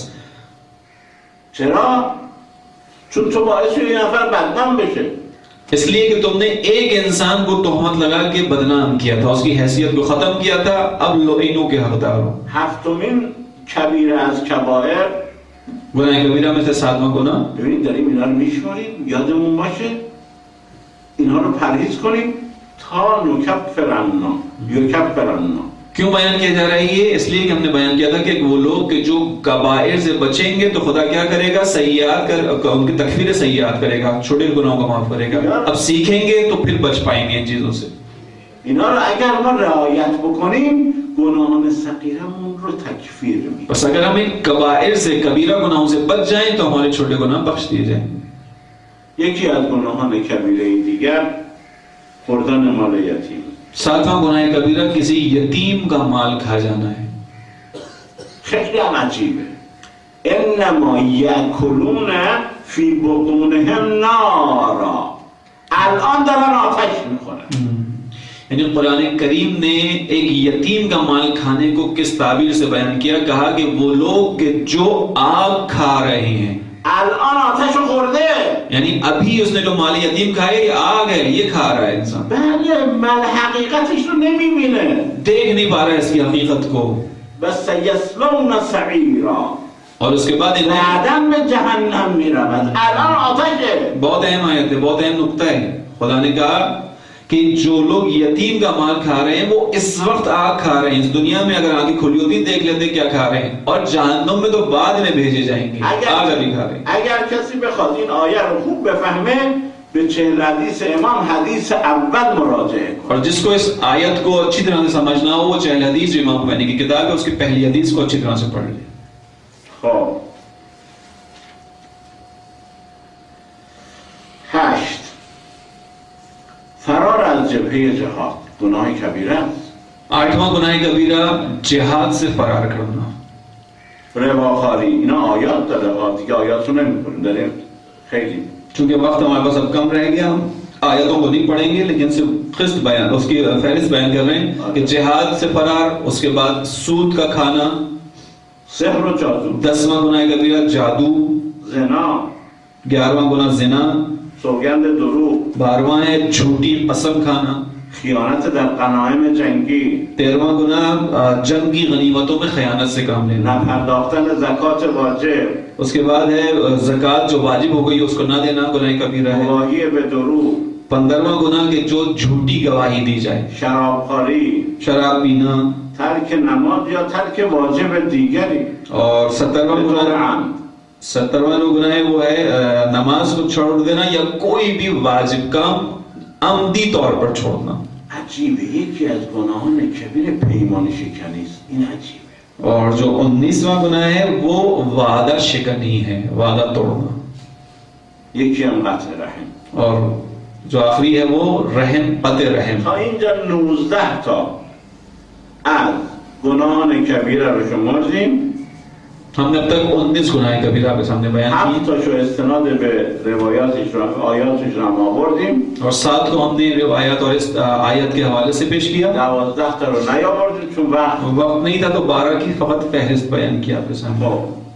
چرا؟ چون تو باعث شدی یه نفر بدنام بشه. इसलिए कि तुमने एक इंसान को तोहमत लगा के बदनाम किया था, उसकी हैसियत को खत्म किया था, अब लईनों के हकदार हो। هفتمین کبیره از کبائر. गुनाह कबीरा में से सातवां गुनाह। ببینید داریم اینا رو میشماریم، یادمون باشه اینها رو پرهیز کنیم تا نکفرنا یکفرنا. क्यों बयान किया जा रहा है ये? इसलिए कि हमने बयान किया था कि वो लोग कि जो कबाइर से बचेंगे तो खुदा क्या करेगा? सय्यात कर, उनकी तकफीर सय्यात करेगा, छोटे गुनाहों को माफ करेगा। अब सीखेंगे तो फिर बच पाएंगे इन चीजों से। اینا رو اگر ما رعایت بکنیم گناهان صغیرمون رو تکفیر می‌کنیم. बस अगर हम इन कबाइर से, कबीरा गुनाहों से बच जाएं तो हमारे छोटे गुनाह बख्श दिए जाएंगे। یکی از گناهان کبیره دیگر خوردن مال یتیم. सातवां गुनाह कबीरा किसी यतीम का माल खा जाना है। خیلی هم عجیبه. انما یاکلون فی بطونهم نارا. الان دارن آتش میخورن. यानी कुरान करीम ने एक यतीम का माल खाने को किस ताबीर से बयान किया, कहा कि वो लोग जो आग खा रहे हैं, الان آتش رو خورده. यानी अभी उसने जो माल यतीम खाया ये आग है, ये खा रहा है इंसान, بله مل حقیقتش رو نمیبینه. देख नहीं पा रहा है इसकी हकीकत को. بس سیصلون سعیرا और उसके बाद بعداً به جهنم میرود. الان آتشه. बहुत अहम आयत है, बहुत अहम नुक्ता है. खुदा ने कहा कि जो लोग यतीम का माल खा रहे हैं वो इस वक्त आग खा रहे हैं. इस दुनिया में अगर आगे खुली होती देख लेते क्या खा रहे हैं, और जहन्नुम में तो बाद में भेजे जाएंगे. आग अभी खा रहे हैं. اگر کسی بخواد این آیه رو خوب بفهمه به 40 حدیث امام حدیث اول مراجعه کنه. और जिसको इस आयत को अच्छी तरह से समझना हो वो 40 हदीस जो इमाम बनी की किताब है उसकी पहली हदीस को अच्छी तरह से पढ़ ले. خب 8 فرار از جبهه جهاد گناه کبیره است. 8वां गुनाह कबीरा जिहाद से फरार करना. رباخاری اینا آیات داره دیگه آیات رو نمی‌خونیم داریم خیلی चूंकि वक्त हमारे पास अब कम रह गया, हम आयतों को नहीं पढ़ेंगे लेकिन सिर्फ किस्त बयान उसकी फहरिस्त बयान कर रहे हैं कि जिहाद से फरार, उसके बाद सूद का खाना, سحر و جادو 10वां गुनाह कबीरा जादू, زنا 11वां गुनाह जिना, سوگند دروغ 12वां है झूठी कसम खाना, خیانت در غنایم جنگی 13वां गुनाह जंग की गनीमतों में खयानत से काम लेना, نپرداختن زکات واجب उसके बाद है ज़कात जो वाजिब हो गई उसको ना देना गुनाह कबीरा है. گواهی به دروغ 15वां गुनाह के जो झूठी गवाही दी जाए, شرابخواری शराब पीना, ترک نماز یا ترک واجب دیگری और 17वां गुनाह 17वां जो गुनाह है वो है नमाज को छोड़ देना या कोई भी वाजिब काम अमदी तौर पर छोड़ना. عجیبه یکی از گناهان کبیر پیمان شکنی است. این عجیبه. और जो 19वां गुनाह है वो वादा शिकनी है, वादा तोड़ना. یکی هم قطع رحم. और जो आखिरी है वो रहम, पते रहम. تا اینجا 19 تا از گناهان کبیره رو شمردیم. हमने अब तक 19 गुनाह कबीरा आपके सामने बयान 7 تاشو استناد به روایاتش رو آیاتش رو هم آوردیم. किए और 7 को हमने रिवायत और इस आयत के हवाले से पेश किया. 12 تا رو نیاوردیم چون वक्त नहीं था तो 12 की फकत फहरिस्त बयान किया आपके सामने.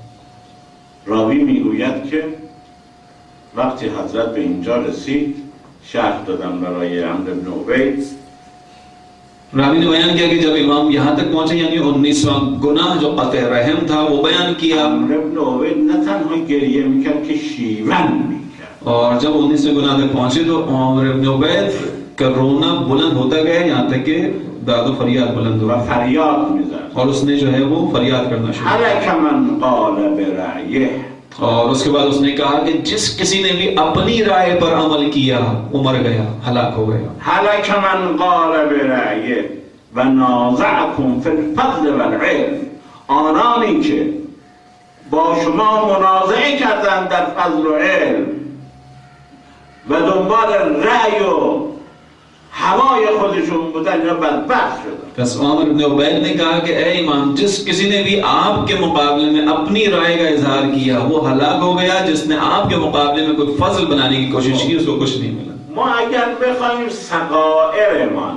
راوی میگوید که وقتی حضرت به اینجا رسید شرح دادم برای عمرو بن عبید. रावी ने बयान किया कि जब इमाम यहाँ तक पहुंचे यानी 19वां गुनाह जो कत्ल रहम था वो बयान किया. عمرو بن عبید نه تنها گریه میکرد که شیون میکرد. और जब 19वें गुनाह तक पहुंचे तो उमर इब्न उबैद का रोना बुलंद होता गया यहाँ तक कि दादो फरियाद बुलंद हुआ و فریاد میزد. और उसने जो है वो फरियाद करना शुरू किया. هلک من قال برأیه. और उसके बाद उसने कहा कि जिस किसी ने भी अपनी राय पर अमल किया वो मर गया, हलाक हो गया. هلک من قال برأیه و نازعکم فی الفضل والعلم. آنانی که با شما منازعه کردن در فضل و علم و دنبال رأی و هوای خودشون بودن یا بدبخت شدن. बस उमर इब्न उबैद ने कहा कि ए इमाम जिस किसी ने भी आपके मुकाबले में अपनी राय का इजहार किया वो हलाक हो गया, जिसने आपके मुकाबले में कोई फजल बनाने की कोशिश की उसको कुछ नहीं मिला. ما اگر بخوایم صغائرمان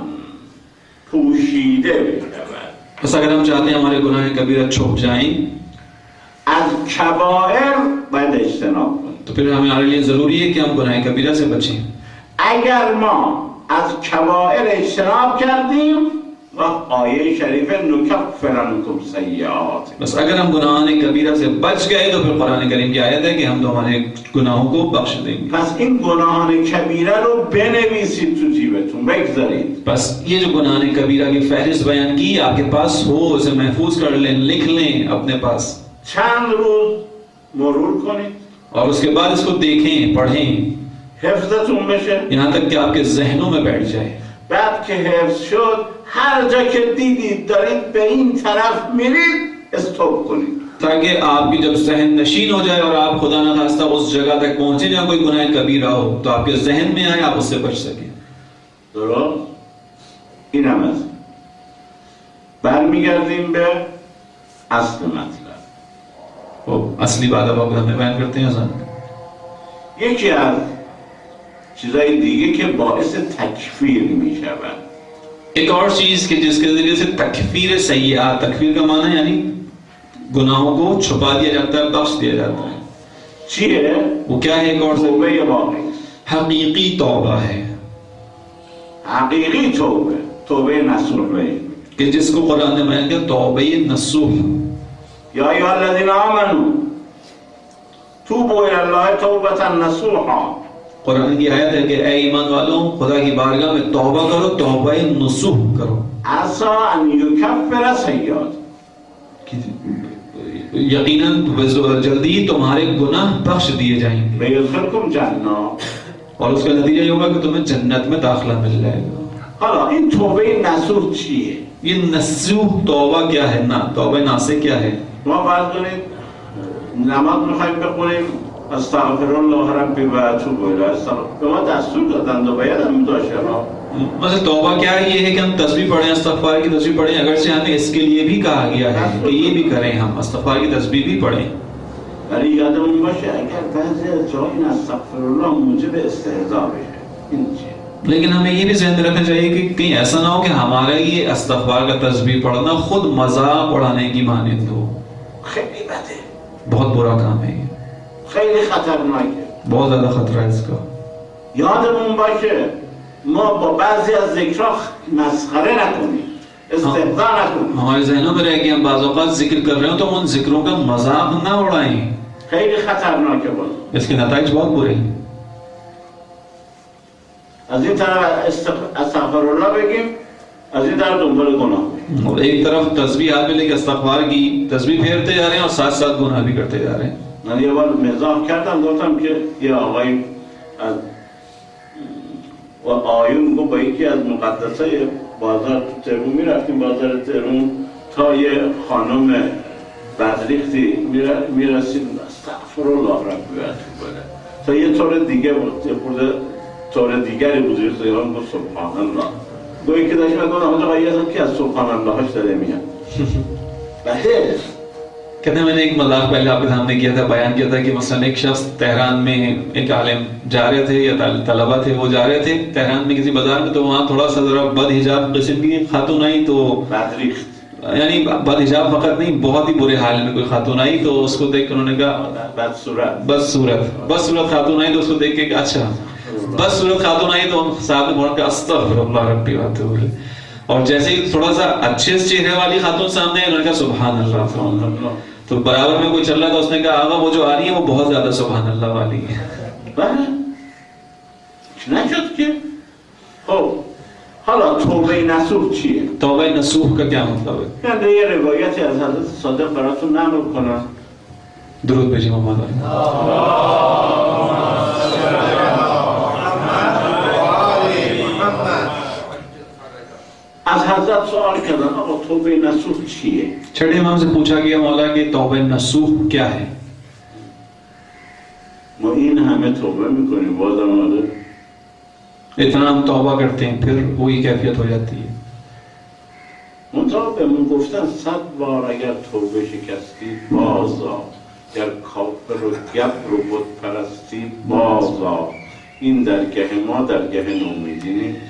پوشیده بشود बस अगर हम चाहते हैं हमारे गुनाह कबीरा छुप जाएं از کبائر باید اجتناب کنیم. तो फिर हमारे लिए जरूरी है कि हम गुनाह कबीरा से बचें. اگر ما از کبائر اجتناب کردیم و آیه شریفه نکفر عنکم سیئات. बस अगर हम गुनाह कबीरा से बच गए तो फिर कुरान करीम की आयत है कि हम तो हमारे गुनाहों को बख्श देंगे. پس این گناهان کبیره رو بنویسید تو جیبتون بگذارید. बस ये जो गुनाह कबीरा की फहरिस्त बयान की आपके पास हो उसे महफूज कर लें, लिख लें अपने पास. چند روز مرور کنید और उसके बाद इसको देखें, पढ़ें حفظتون بشه. यहाँ तक कि आपके जहनों में बैठ जाए. بعد که حفظ شد هر جا که دیدید دارید به این طرف میرید استوب کنید. ताकि आपकी जब जहन नशीन हो जाए और आप खुदा न खास्ता उस जगह तक पहुंचे जहाँ कोई गुनाह कबीरा हो तो आपके जहन में आए, आप उससे बच सकें. درست؟ این هم از برمیگردیم به اصل مطلب. वो असली बात अब आप हमें बयान करते हैं अज़ान. یکی از چیزای دیگه که باعث تکفیر می شود एक और चीज कि जिसके जरिए से तकफीर सय्यात, तकफीर का माना यानी गुनाहों को छुपा दिया जाता है, बख्श दिया जाता है। چیه؟ वो क्या है? एक और توبه واقعی हकीकी तौबा है حقیقی توبه، توبه نصوحه. कि जिसको कुरान ने बयान किया तौबे नसूह। یا ایها الذین آمنوا توبوا الی الله توبة نصوحا. कुरान की आयत है कि ऐ ईमान वालों खुदा की बारगाह में तौबा करो, तौबा नसूह करो। عسى ان یکفر سیئات. यकीनन जल्दी तुम्हारे गुनाह बख्श दिए जाएंगे ویدخلکم جنات. और उसका नतीजा ये होगा कि तुम्हें जन्नत में दाखिला मिल जाएगा। حالا این توبه نصوح چیه؟ ये नसूह तौबा क्या है? ना तौबा नासे क्या है? ما فرض کنید نماز میخوایم بخونیم استغفر الله ربی و اتوب الیه، به ما دستور دادن و باید هم داشته. मतलब तौबा क्या है? ये है कि हम तस्बीह पढ़ें, इस्तग़फ़ार की तस्बीह पढ़ें। अगर से हमें इसके लिए भी कहा गया है कि ये भी करें, हम इस्तग़फ़ार की तस्बीह भी पढ़ें। ولی یادمون باشه اگر بعضی از جای این استغفر الله موجب استهزاء بشه. این چیه؟ लेकिन हमें ये भी ज़हन में रखना चाहिए कि कहीं ऐसा ना हो कि हमारा ये इस्तग़फ़ार का तस्बीह पढ़ना खुद मज़ाक उड़ाने की मानिंद हो। خیلی بده. बहुत बुरा काम है ये, خیلی خطرناکه. बहुत ज़्यादा खतरा है इसका। یادمون باشه ما با بعضی از ذکرها مسخره نکنیم، استهزاء نکنیم. हमारे ज़हनों में रहे कि हम बाज़ औक़ात जिक्र कर रहे हो तो उन जिक्रों का मज़ाक ना उड़ाएं। خیلی خطرناکه بود. इसके नताइज बहुत बुरे हैं। از این طرف استغفر الله بگیم، از این طرف دنبال گناه بگیم. और एक तरफ तस्बीह हाथ में लेकर इस्तग़फ़ार की तस्बीह फेरते जा रहे हैं और साथ साथ गुनाह भी करते जा रहे हैं। من یه بار مزاح کردم، گفتم که یه آقای از و آیون گفت با یکی از مقدسای بازار تو تهران میرفتیم، بازار تهران تا یه خانم بدریختی میرسید استغفر الله ربی و اتوب الیه، تا یه طور دیگه بود، یه خورده طور دیگری بود، یه گفت سبحان الله. گویی که داشت میگفت آقا یه که از سبحان الله هاش داره میاد. بله कहते हैं मैंने एक मजाक पहले आपके सामने किया था, बयान किया था कि मसलन एक शख्स तेहरान में एक आलिम जा रहे थे या तलबा थे, वो जा रहे थे तेहरान में किसी बाजार में, तो वहाँ थोड़ा सा जरा बद हिजाब किस्म की खातून आई, तो यानी बद हिजाब फकत नहीं बहुत ही बुरे हाल में कोई खातून आई, तो उसको देख कर उन्होंने कहा बदसूरत खातून आई, तो उसको देख के अच्छा बदसूरत खातून आई, तो साहब ने बोला अस्तग़फ़िरुल्लाह रब्बी व अतूबु इलैह, और जैसे ही थोड़ा सा अच्छे चेहरे वाली खातून सामने आई, उन्होंने कहा सुभान अल्लाह। तो बराबर में कोई चल रहा था, उसने कहा आगा वो जो आ रही है वो बहुत ज्यादा सुभान अल्लाह वाली है। نشد که خب حالا توبه نصوح چیه؟ तौबा नसूह का क्या मतलब है? من یه روایتی از حضرت صادق براتون نقل کنم. درود भेजिए मोहम्मद वाले। از حضرت سوال کردن آقا توبه نصوح چیه؟ छठे इमाम से पूछा गया मौला कि तौबा नसूह क्या है? ما این همه توبه میکنیم بازم آده इतना हम तौबा करते हैं फिर वही कैफियत हो जाती है। منطقه بهمون گفتن 100 بار اگر توبه شکستی بازا، گر کافر و گبر و بت پرستی بازا، این درگه ما درگه نومیدی نیست.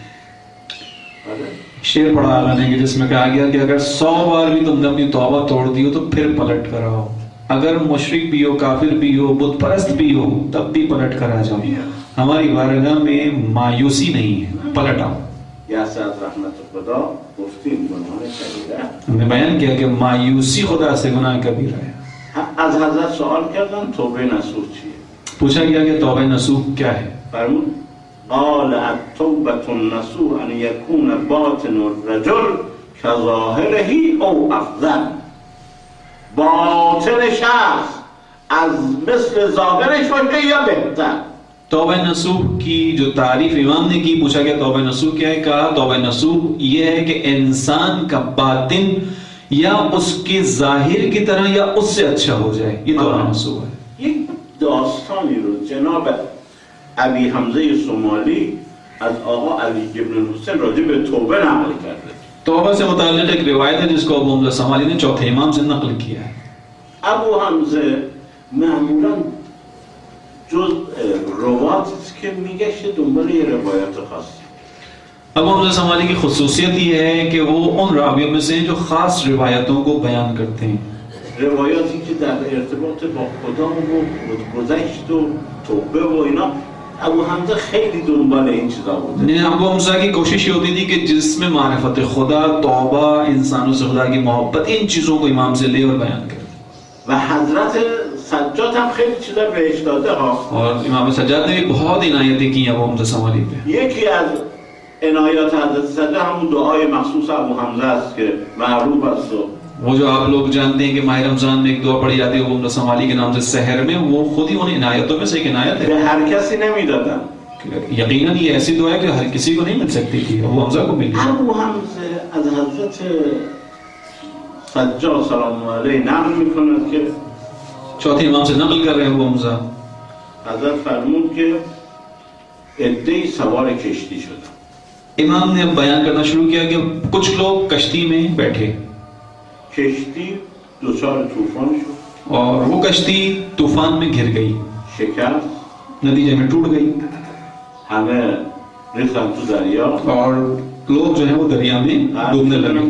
शेर पढ़ा आला ने कि जिसमें कहा गया कि अगर 100 बार भी तुमने अपनी तौबा तोड़ दी हो तो फिर पलट कर आओ, अगर मुशरिक भी हो, काफिर भी हो, बुत परस्त भी हो, तब भी पलट कर आ जाओ। हमारी बारगाह में मायूसी नहीं है, पलट आओ। हमने बयान किया कि मायूसी खुदा से गुनाह कबीरा है। از حضرت سوال کردن توبه نصوح چیه؟ पूछा गया कि तौबा नसूह क्या है? فرمود قال التوبة النصوح أن يكون باطن الرجل كظاهره أو أفضل. باطن شخص از مثل ظاهرش باشه یا بهتر. तौबा नसूह की जो तारीफ इमाम ने की, पूछा गया तौबा नसूह क्या है? कहा तौबा नसूह ये है कि इंसान का बातिन या उसके जाहिर की तरह या उससे अच्छा हो जाए, ये तौबा नसूह है। एक दास्तानी رو جناب ابی حمزه صومالی از آقا علی ابن الحسین راجع به توبه نقل کرده. तौबा से मुताल्लिक़ एक रिवायत है जिसको अबू हमज़ा समाली ने चौथे इमाम से नक़ल किया है। ابو حمزه معمولا جز رواتی است که میگشته دنبال یه روایت خاصی. अबू हमजा समाली की खुसूसियत ये है कि वो उन रावियों में से जो खास रिवायतों को बयान करते हैं, روایاتی که در ارتباط با خدا و گذشت و توبه و اینا ابو حمزه خیلی دنبال این چیزا بوده. अबू हमजा की कोशिश ये होती थी कि जिसमें मारिफत खुदा, तौबा, इंसानों से खुदा की मोहब्बत, इन चीजों को इमाम से ले और बयान करे। و حضرت سجاد هم خیلی چیزا بهش داده ها. और इमाम सज्जाद ने भी बहुत इनायतें की अबू हमजा समाली पे। یکی از عنایات حضرت سجاد همون دعای مخصوص ابو حمزه است که معروف است. वो जो आप लोग जानते हैं कि माह रमजान में एक दुआ पढ़ी जाती है अबू हमजा समाली के नाम से सहर में, वो खुद ही उन इनायतों में से एक इनायत है। به هر कसी نمیدادن. यकीनन ये ऐसी दुआ है कि हर किसी को नहीं मिल सकती थी, अबू हमजा को मिली। ابو حمزه از حضرت سجاد سلام الله علیه نقل میکند که चौथे इमाम से नकल कर रहे हैं अबू हमजा, حضرت فرمود که عده‌ای سوار کشتی شدن. इमाम ने अब बयान करना शुरू किया कि कुछ लोग कश्ती में बैठे کشتی دچار طوفان شد. और वो कश्ती तूफान में घिर गई, شکست. नतीजे में टूट गई همه ریختن تو دریا. और लोग जो है वो दरिया में डूबने लगे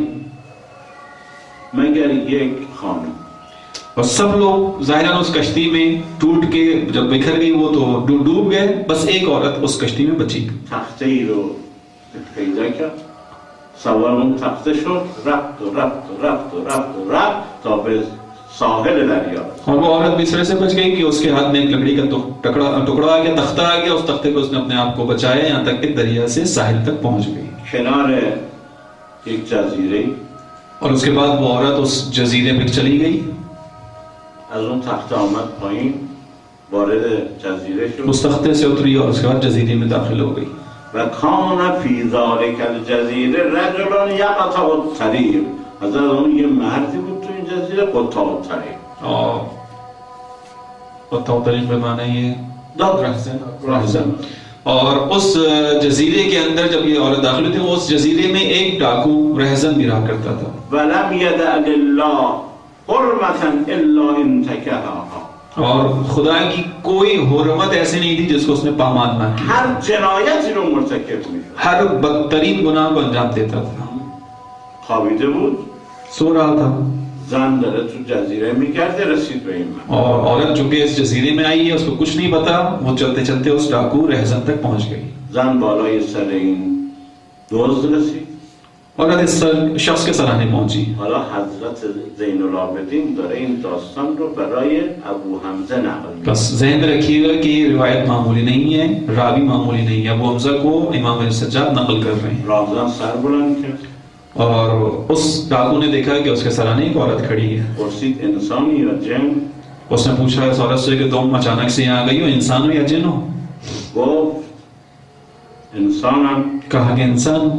مگر یک خانم. और सब लोग जाहिरन उस कश्ती में टूट के जब बिखर गई वो तो डूब गए, बस एक औरत उस कश्ती में बची। تخته ای رو پیدا کرد، سوار اون تخته شد، رفت و رفت و رفت و رفت و رفت تا به ساحل دریا. और वो औरत भी इस तरह से बच गई कि उसके हाथ में एक लकड़ी का टुकड़ा आ गया, तख्ता आ गया, उस तख्ते को उसने अपने आप को बचाया यहाँ तक कि दरिया से साहिल तक पहुंच गई। کنار یک جزیره और उसके बाद वो औरत उस जजीरे पे चली गई, از اون تخته آمد پایین، وارد جزیره شد. उस तख्ते से उतरी और उसके बाद जजीरे में दाखिल हो गई। و کان فی ذلک الجزیره رجل یقطع الطریق. حضرت اون یه مردی بود تو این جزیره قطاع الطریق. और तरीक में माना ये داد रहज़न। और उस जजीरे के अंदर जब ये औरत दाखिल थी, उस जजीरे में एक डाकू रहज़न भी रहा करता था। ولم یدع لله حرمة الا انتکهها. और खुदा की कोई हुर्मत ऐसी नहीं थी जिसको उसने पामाल ना की। هر جنایتی رو مرتکب میشد. हर बदतरीन गुनाह को अंजाम देता था। خوابیده بود، सो रहा था زن داره تو جزیره میگرده، رسید به این مرد. और औरत जो कि इस जजीरे में आई है उसको कुछ नहीं पता, वो चलते चलते उस डाकू रहज़न तक पहुंच गई। زن بالای سر این دزد رسید. औरत इस शख्स के सराहने पहुंची। حالا حضرت زین العابدین داره این داستان رو برای ابو حمزه نقل میکنه. बस ज़हन में रखिएगा कि ये रिवायत मामूली नहीं है, रावी मामूली नहीं है। अबू हमजा को इमाम सज्जाद नकल कर रहे हैं। رامزان سر بلند کرد، और उस डाकू ने देखा कि उसके सराहने एक औरत खड़ी है। پرسید انسانی یا جن؟ उसने पूछा इस औरत से कि तुम अचानक से यहाँ आ गई हो, इंसान हो या जिन हो? گفت انسانم. कहा कि इंसान हो।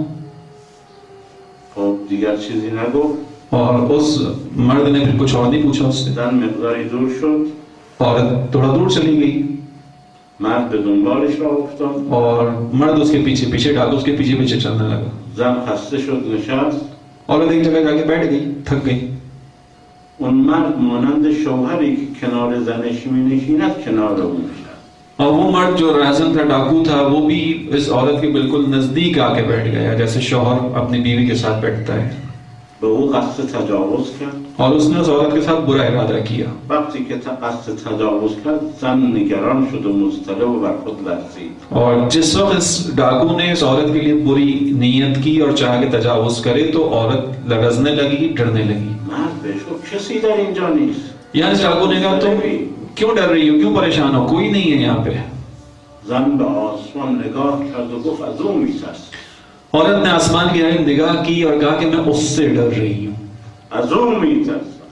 خب دیگر چیزی نگفت. और उस मर्द ने फिर कुछ और नहीं पूछा उससे। زن مقداری دور شد، औरत थोड़ा दूर चली गई مرد به دنبالش راه افتاد. और मर्द उसके पीछे पीछे, डाकू उसके पीछे पीछे चलने लगा। زن خسته شد، نشست. औरत एक जगह जाके बैठ गई, थक गई। اون مرد مانند شوهری که کنار زنش می‌نشیند کنار او می‌شد. और वो मर्द जो रहज़न था, डाकू था, वो भी इस औरत के बिल्कुल नजदीक आके बैठ गया, जैसे शौहर अपनी बीवी के साथ बैठता है। به او قصد تجاوز کرد. और उसने उस औरत के साथ बुरा इरादा किया। وقتی که قصد تجاوز کرد، زن نگران شد و مضطرب و بر خود لرزید. और जिस वक्त इस डाकू ने इस औरत के लिए बुरी नीयत की और चाह के तजावुज करे तो औरत लरजने लगी, डरने लगी। مرد بهش گفت کسی در اینجا نیست. यहाँ इस डाकू ने कहा तुम क्यों डर रही हो, क्यों परेशान हो, कोई नहीं है यहाँ पे। زن به آسمان نگاه کرد و گفت از اون می‌ترسم. औरत ने आसमान की तरफ निगाह की और कहा कि मैं उससे डर रही हूँ। از اون می‌ترسم.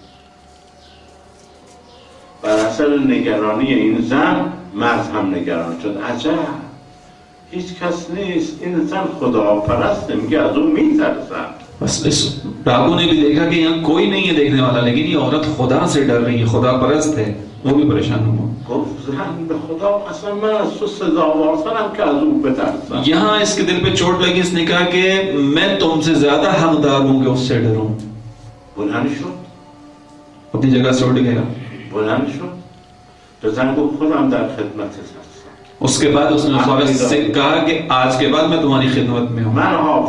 بر اثر نگرانی این زن مرد هم نگران شد. عجب، هیچ کس نیست، این زن خداپرسته، میگه از اون می‌ترسم. बस इस डाकू ने भी देखा कि यहाँ कोई नहीं है देखने वाला, लेकिन ये औरत खुदा से डर रही है, खुदा परस्त है। वो भी परेशान हुआ। گفت زن به خدا قسم من از تو سزاوارترم که از اون بترسم. यहाँ इसके दिल पे चोट लगी, इसने कहा कि मैं तुमसे ज्यादा हकदार हूँ कि उससे डरूं। بلند شد، अपनी जगह से उठ गया بلند شد. به زن گفت خودم در خدمتت هستم. उसके बाद उसने उसामा से कहा कि आज के बाद मैं तुम्हारी खिदमत में हूँ,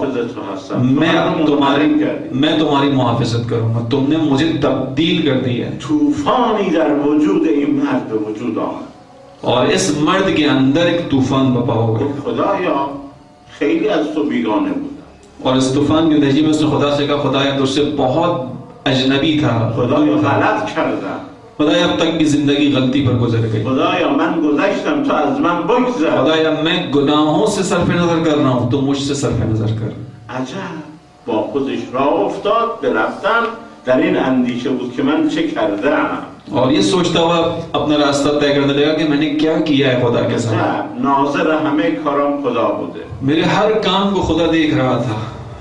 मैं तुम्हारी मुहाफिजत करूंगा, तुमने मुझे तब्दील कर दिया है। तूफानी दर वजूद این مرد به وجود آمد और इस मर्द के अंदर एक तूफान बपा हो गया। खुदाया खैली از तो بیگانه بودم और इस तूफान की नतीजे में उसने खुदा से कहा, खुदाया तुझसे बहुत अजनबी था, खुदाया गलत کردم खुदाया अब तक की जिंदगी गलती पर गुजर गई, खुदाया من گذشتم تو از من بگذر खुदाया मैं गुनाहों से सरफ नजर कर रहा हूँ, तुम मुझसे सरफ नजर कर। عجب با خودش راه افتاد به رفتن در این اندیشه بود که من چه کردم और ये सोचता हुआ अपना रास्ता तय करने लगा कि मैंने क्या किया है खुदा के साथ। नाज़िर همه کارم خدا بوده मेरे हर काम को खुदा देख रहा था।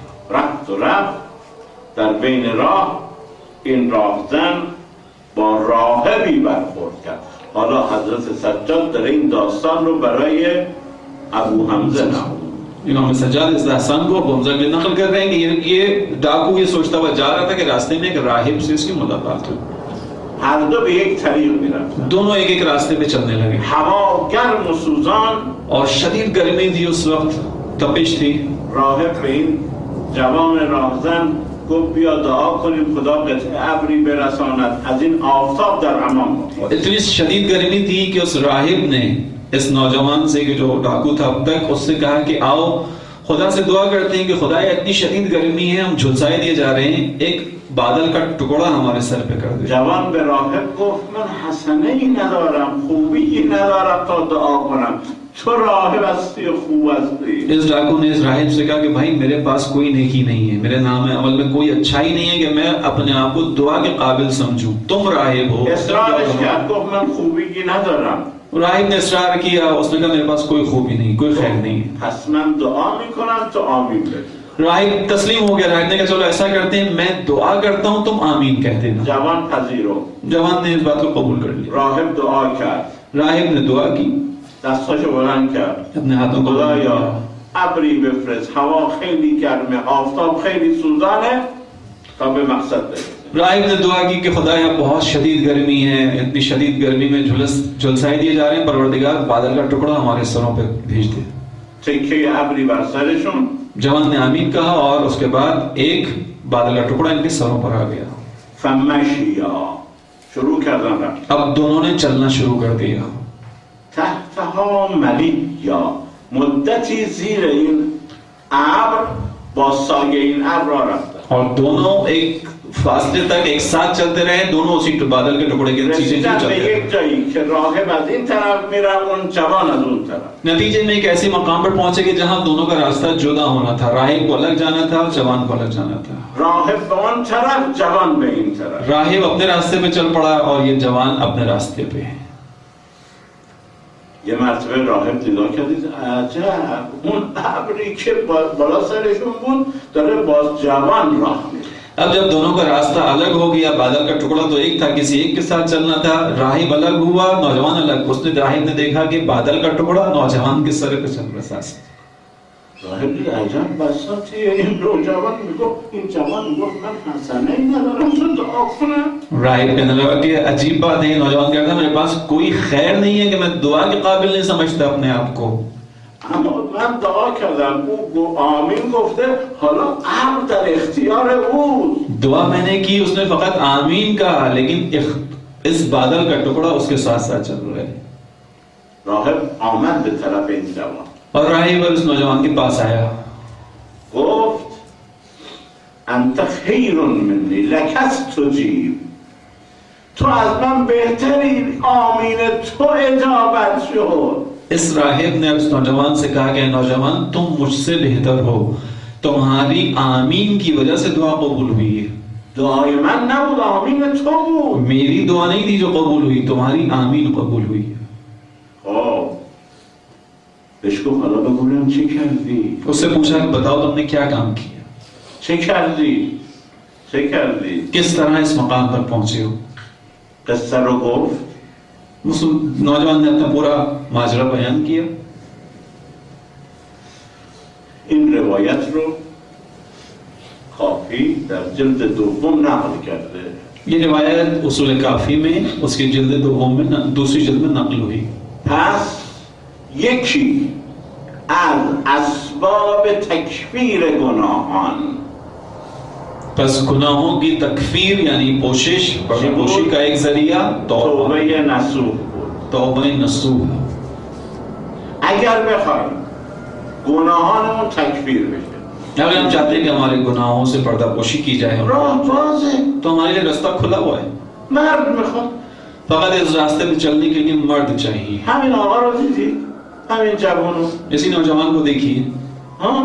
رفت و رفت در بین راه این راهزن با راهبی برخورد کرد. حالا حضرت سجاد در این داستان رو برای ابو حمزه نقل इमाम सज्जाद इस दास्तान को अबू हमजा के नकल कर रहे हैं कि ये डाकू ये सोचता हुआ जा रहा था कि रास्ते में एक राहिब से इसकी मुलाकात हुई। هر دو به یک طریق میرفتن. दोनों एक एक रास्ते पे चलने लगे। हवा गर्म و سوزان और शदीद गर्मी थी उस वक्त, तपिश थी। راهب به این جوان راهزن گفت بیا دعا کنیم خدا قطع ابری برساند از این آفتاب در امان. इतनी शदीद गर्मी थी कि उस राहिब ने इस नौजवान से कि जो डाकू था अब तक, उससे कहा कि आओ खुदा से दुआ करते हैं कि खुदा इतनी शदीद गर्मी है, हम झुलसाए दिए जा रहे हैं, एक बादल का टुकड़ा हमारे सर पे कर दे। जवान به راهب گفت من حسنه ای ندارم، خوبی ای ندارم تا دعا کنم، تو راهب هستی خوب هستی। इस डाकू ने इस राहिब से कहा कि भाई मेरे पास कोई नेकी नहीं है, मेरे नाम है अमल में कोई अच्छाई नहीं है कि मैं अपने आप को दुआ के काबिल समझूं, तुम राहिब हो। اصرارش کرد گفت من خوبی ای ندارم। राहिब ने इसरार किया, उसने कहा मेरे पास कोई खूबी नहीं, कोई खैर नहीं है। پس من دعا میکنم تو آمین بگو। राहिब तस्लीम हो गया। राहिब ने कहा चलो ऐसा करते हैं, मैं दुआ करता हूँ तुम आमीन कहते हैं। जवान पजीरो, जवान ने इस बात को कबूल कर लिया। राहिब दुआ کرد, राहिब ने दुआ की, دستاشو بلند کرد، अपने हाथों को خدایا ابری بفرست، هوا خیلی گرمه، آفتاب خیلی سوزانه تا به مقصد برسیم। राहिब ने दुआ की कि खुदा यहाँ बहुत शदीद गर्मी है, इतनी शदीद गर्मी में झुलसाए दिए जा रहे हैं, परवरदिगार बादल का टुकड़ा हमारे सरों पे भेज दे। تکه ابری بر سرشون। जवान ने आमीन कहा और उसके बाद एक बादल का टुकड़ा इनके सरों पर आ गया। فمشیا शुरू کردن رفت। अब दोनों ने चलना शुरू कर दिया। تحتها ملیا مدتی زیر این ابر با سایه این ابر را رفتن और दोनों एक फासले तक एक साथ चलते रहे, दोनों उसी बादल के टुकड़े के नीचे चलते रहे। एक جایی که راهب از این طرف میره اون جوان از اون طرف। नतीजे में एक ऐसे मकाम पर पहुंचे कि जहां दोनों का रास्ता जुदा होना था, राहिब को अलग जाना था और जवान को अलग जाना था। راهب به اون طرف جوان به این طرف। राहिब अपने रास्ते पे चल पड़ा और ये जवान अपने रास्ते पे। یه مرتبه راهب دیدار کردید عجب اون ابری که بالا سرشون بود داره باز جوان راه میره। अब जब दोनों का रास्ता अलग हो गया, बादल का टुकड़ा तो एक था, किसी एक के साथ चलना था, राहिब अलग हुआ, नौजवान अलग। उसने राहिब ने देखा कि बादल का टुकड़ा नौजवान के सर पे चल रहा है। راهب دید عجب بساطیه، این نوجوان میگفت این جوان میگفت من حسنه ای ندارم تو دعا کنم। राहिब कहने लगा कि अजीब बात है, नौजवान कहता मेरे पास कोई खैर नहीं है कि मैं दुआ के काबिल नहीं समझता अपने आप को। اما من دعا کردم او آمین گفته حالا امر در اختیار او। दुआ मैंने की, उसने फकत आमीन कहा, लेकिन इस बादल का टुकड़ा उसके साथ साथ चल रहा है। راهب آمد به طرف این جوان और राहिब उस नौजवान के पास आया। گفت انت خیر منی لک استجیب، تو از من بهتری، آمین تو اجابت شد। इस राहिब ने उस नौजवान से कहा कि नौजवान तुम मुझसे बेहतर हो, तुम्हारी आमीन की वजह से दुआ कबूल हुई है। दुआए मन नबूद, आमीन तो بود। मेरी दुआ नहीं थी जो कबूल हुई, तुम्हारी आमीन कबूल हुई है। بهش گفت حالا بگم چی کردی؟ उससे पूछा कि बताओ तुमने क्या काम किया, چه کردی؟ چه کردی؟ किस तरह इस मकाम पर पहुंचे हो। قصه رو گفت। उस नौजवान ने अपना पूरा माजरा बयान किया। این روایت رو کافی در جلد دوم نقل کرده। ये रिवायत उसूल काफी में उसकी जिल्द दोम में दूसरी जिल्द में नकल हुई। پس یکی از اسباب تکفیر گناهان पस गुनाहों की तकफीर यानी पोशिश बख्शी का एक जरिया توبه نصوح بود. तौबा नसूह। اگر بخوایم گناهانمون تکفیر بشه अगर हम चाहते हैं कि हमारे गुनाहों से पर्दापोशी की जाए راه بازه. तो हमारे लिए रास्ता खुला हुआ है। مرد میخواد फकत इस रास्ते पे चलने के लिए मर्द चाहिए। همین آقا رو دیدی همین جوانو इसी नौजवान को देखिए ها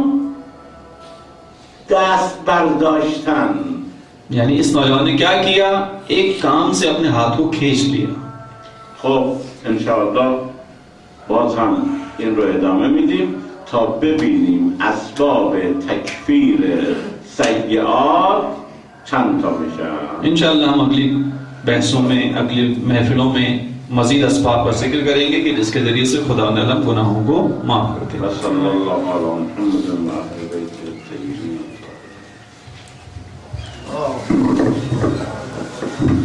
دست برداشتن यानी इस नौजवान ने क्या किया, एक काम से अपने हाथ को खींच लिया। خب انشاءالله باز هم این رو ادامه میدیم تا ببینیم اسباب تکفیر سیئات چند تا میشن. इंशाअल्लाह हम अगली बहसों में अगली महफिलों में मजीद असबाब पर जिक्र करेंगे कि जिसके जरिए से खुदा ताला गुनाहों को माफ करते हैं। सल्लल्लाहु अलैहि मुहम्मद व आले बैत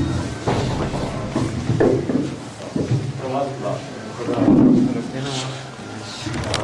الطيبين।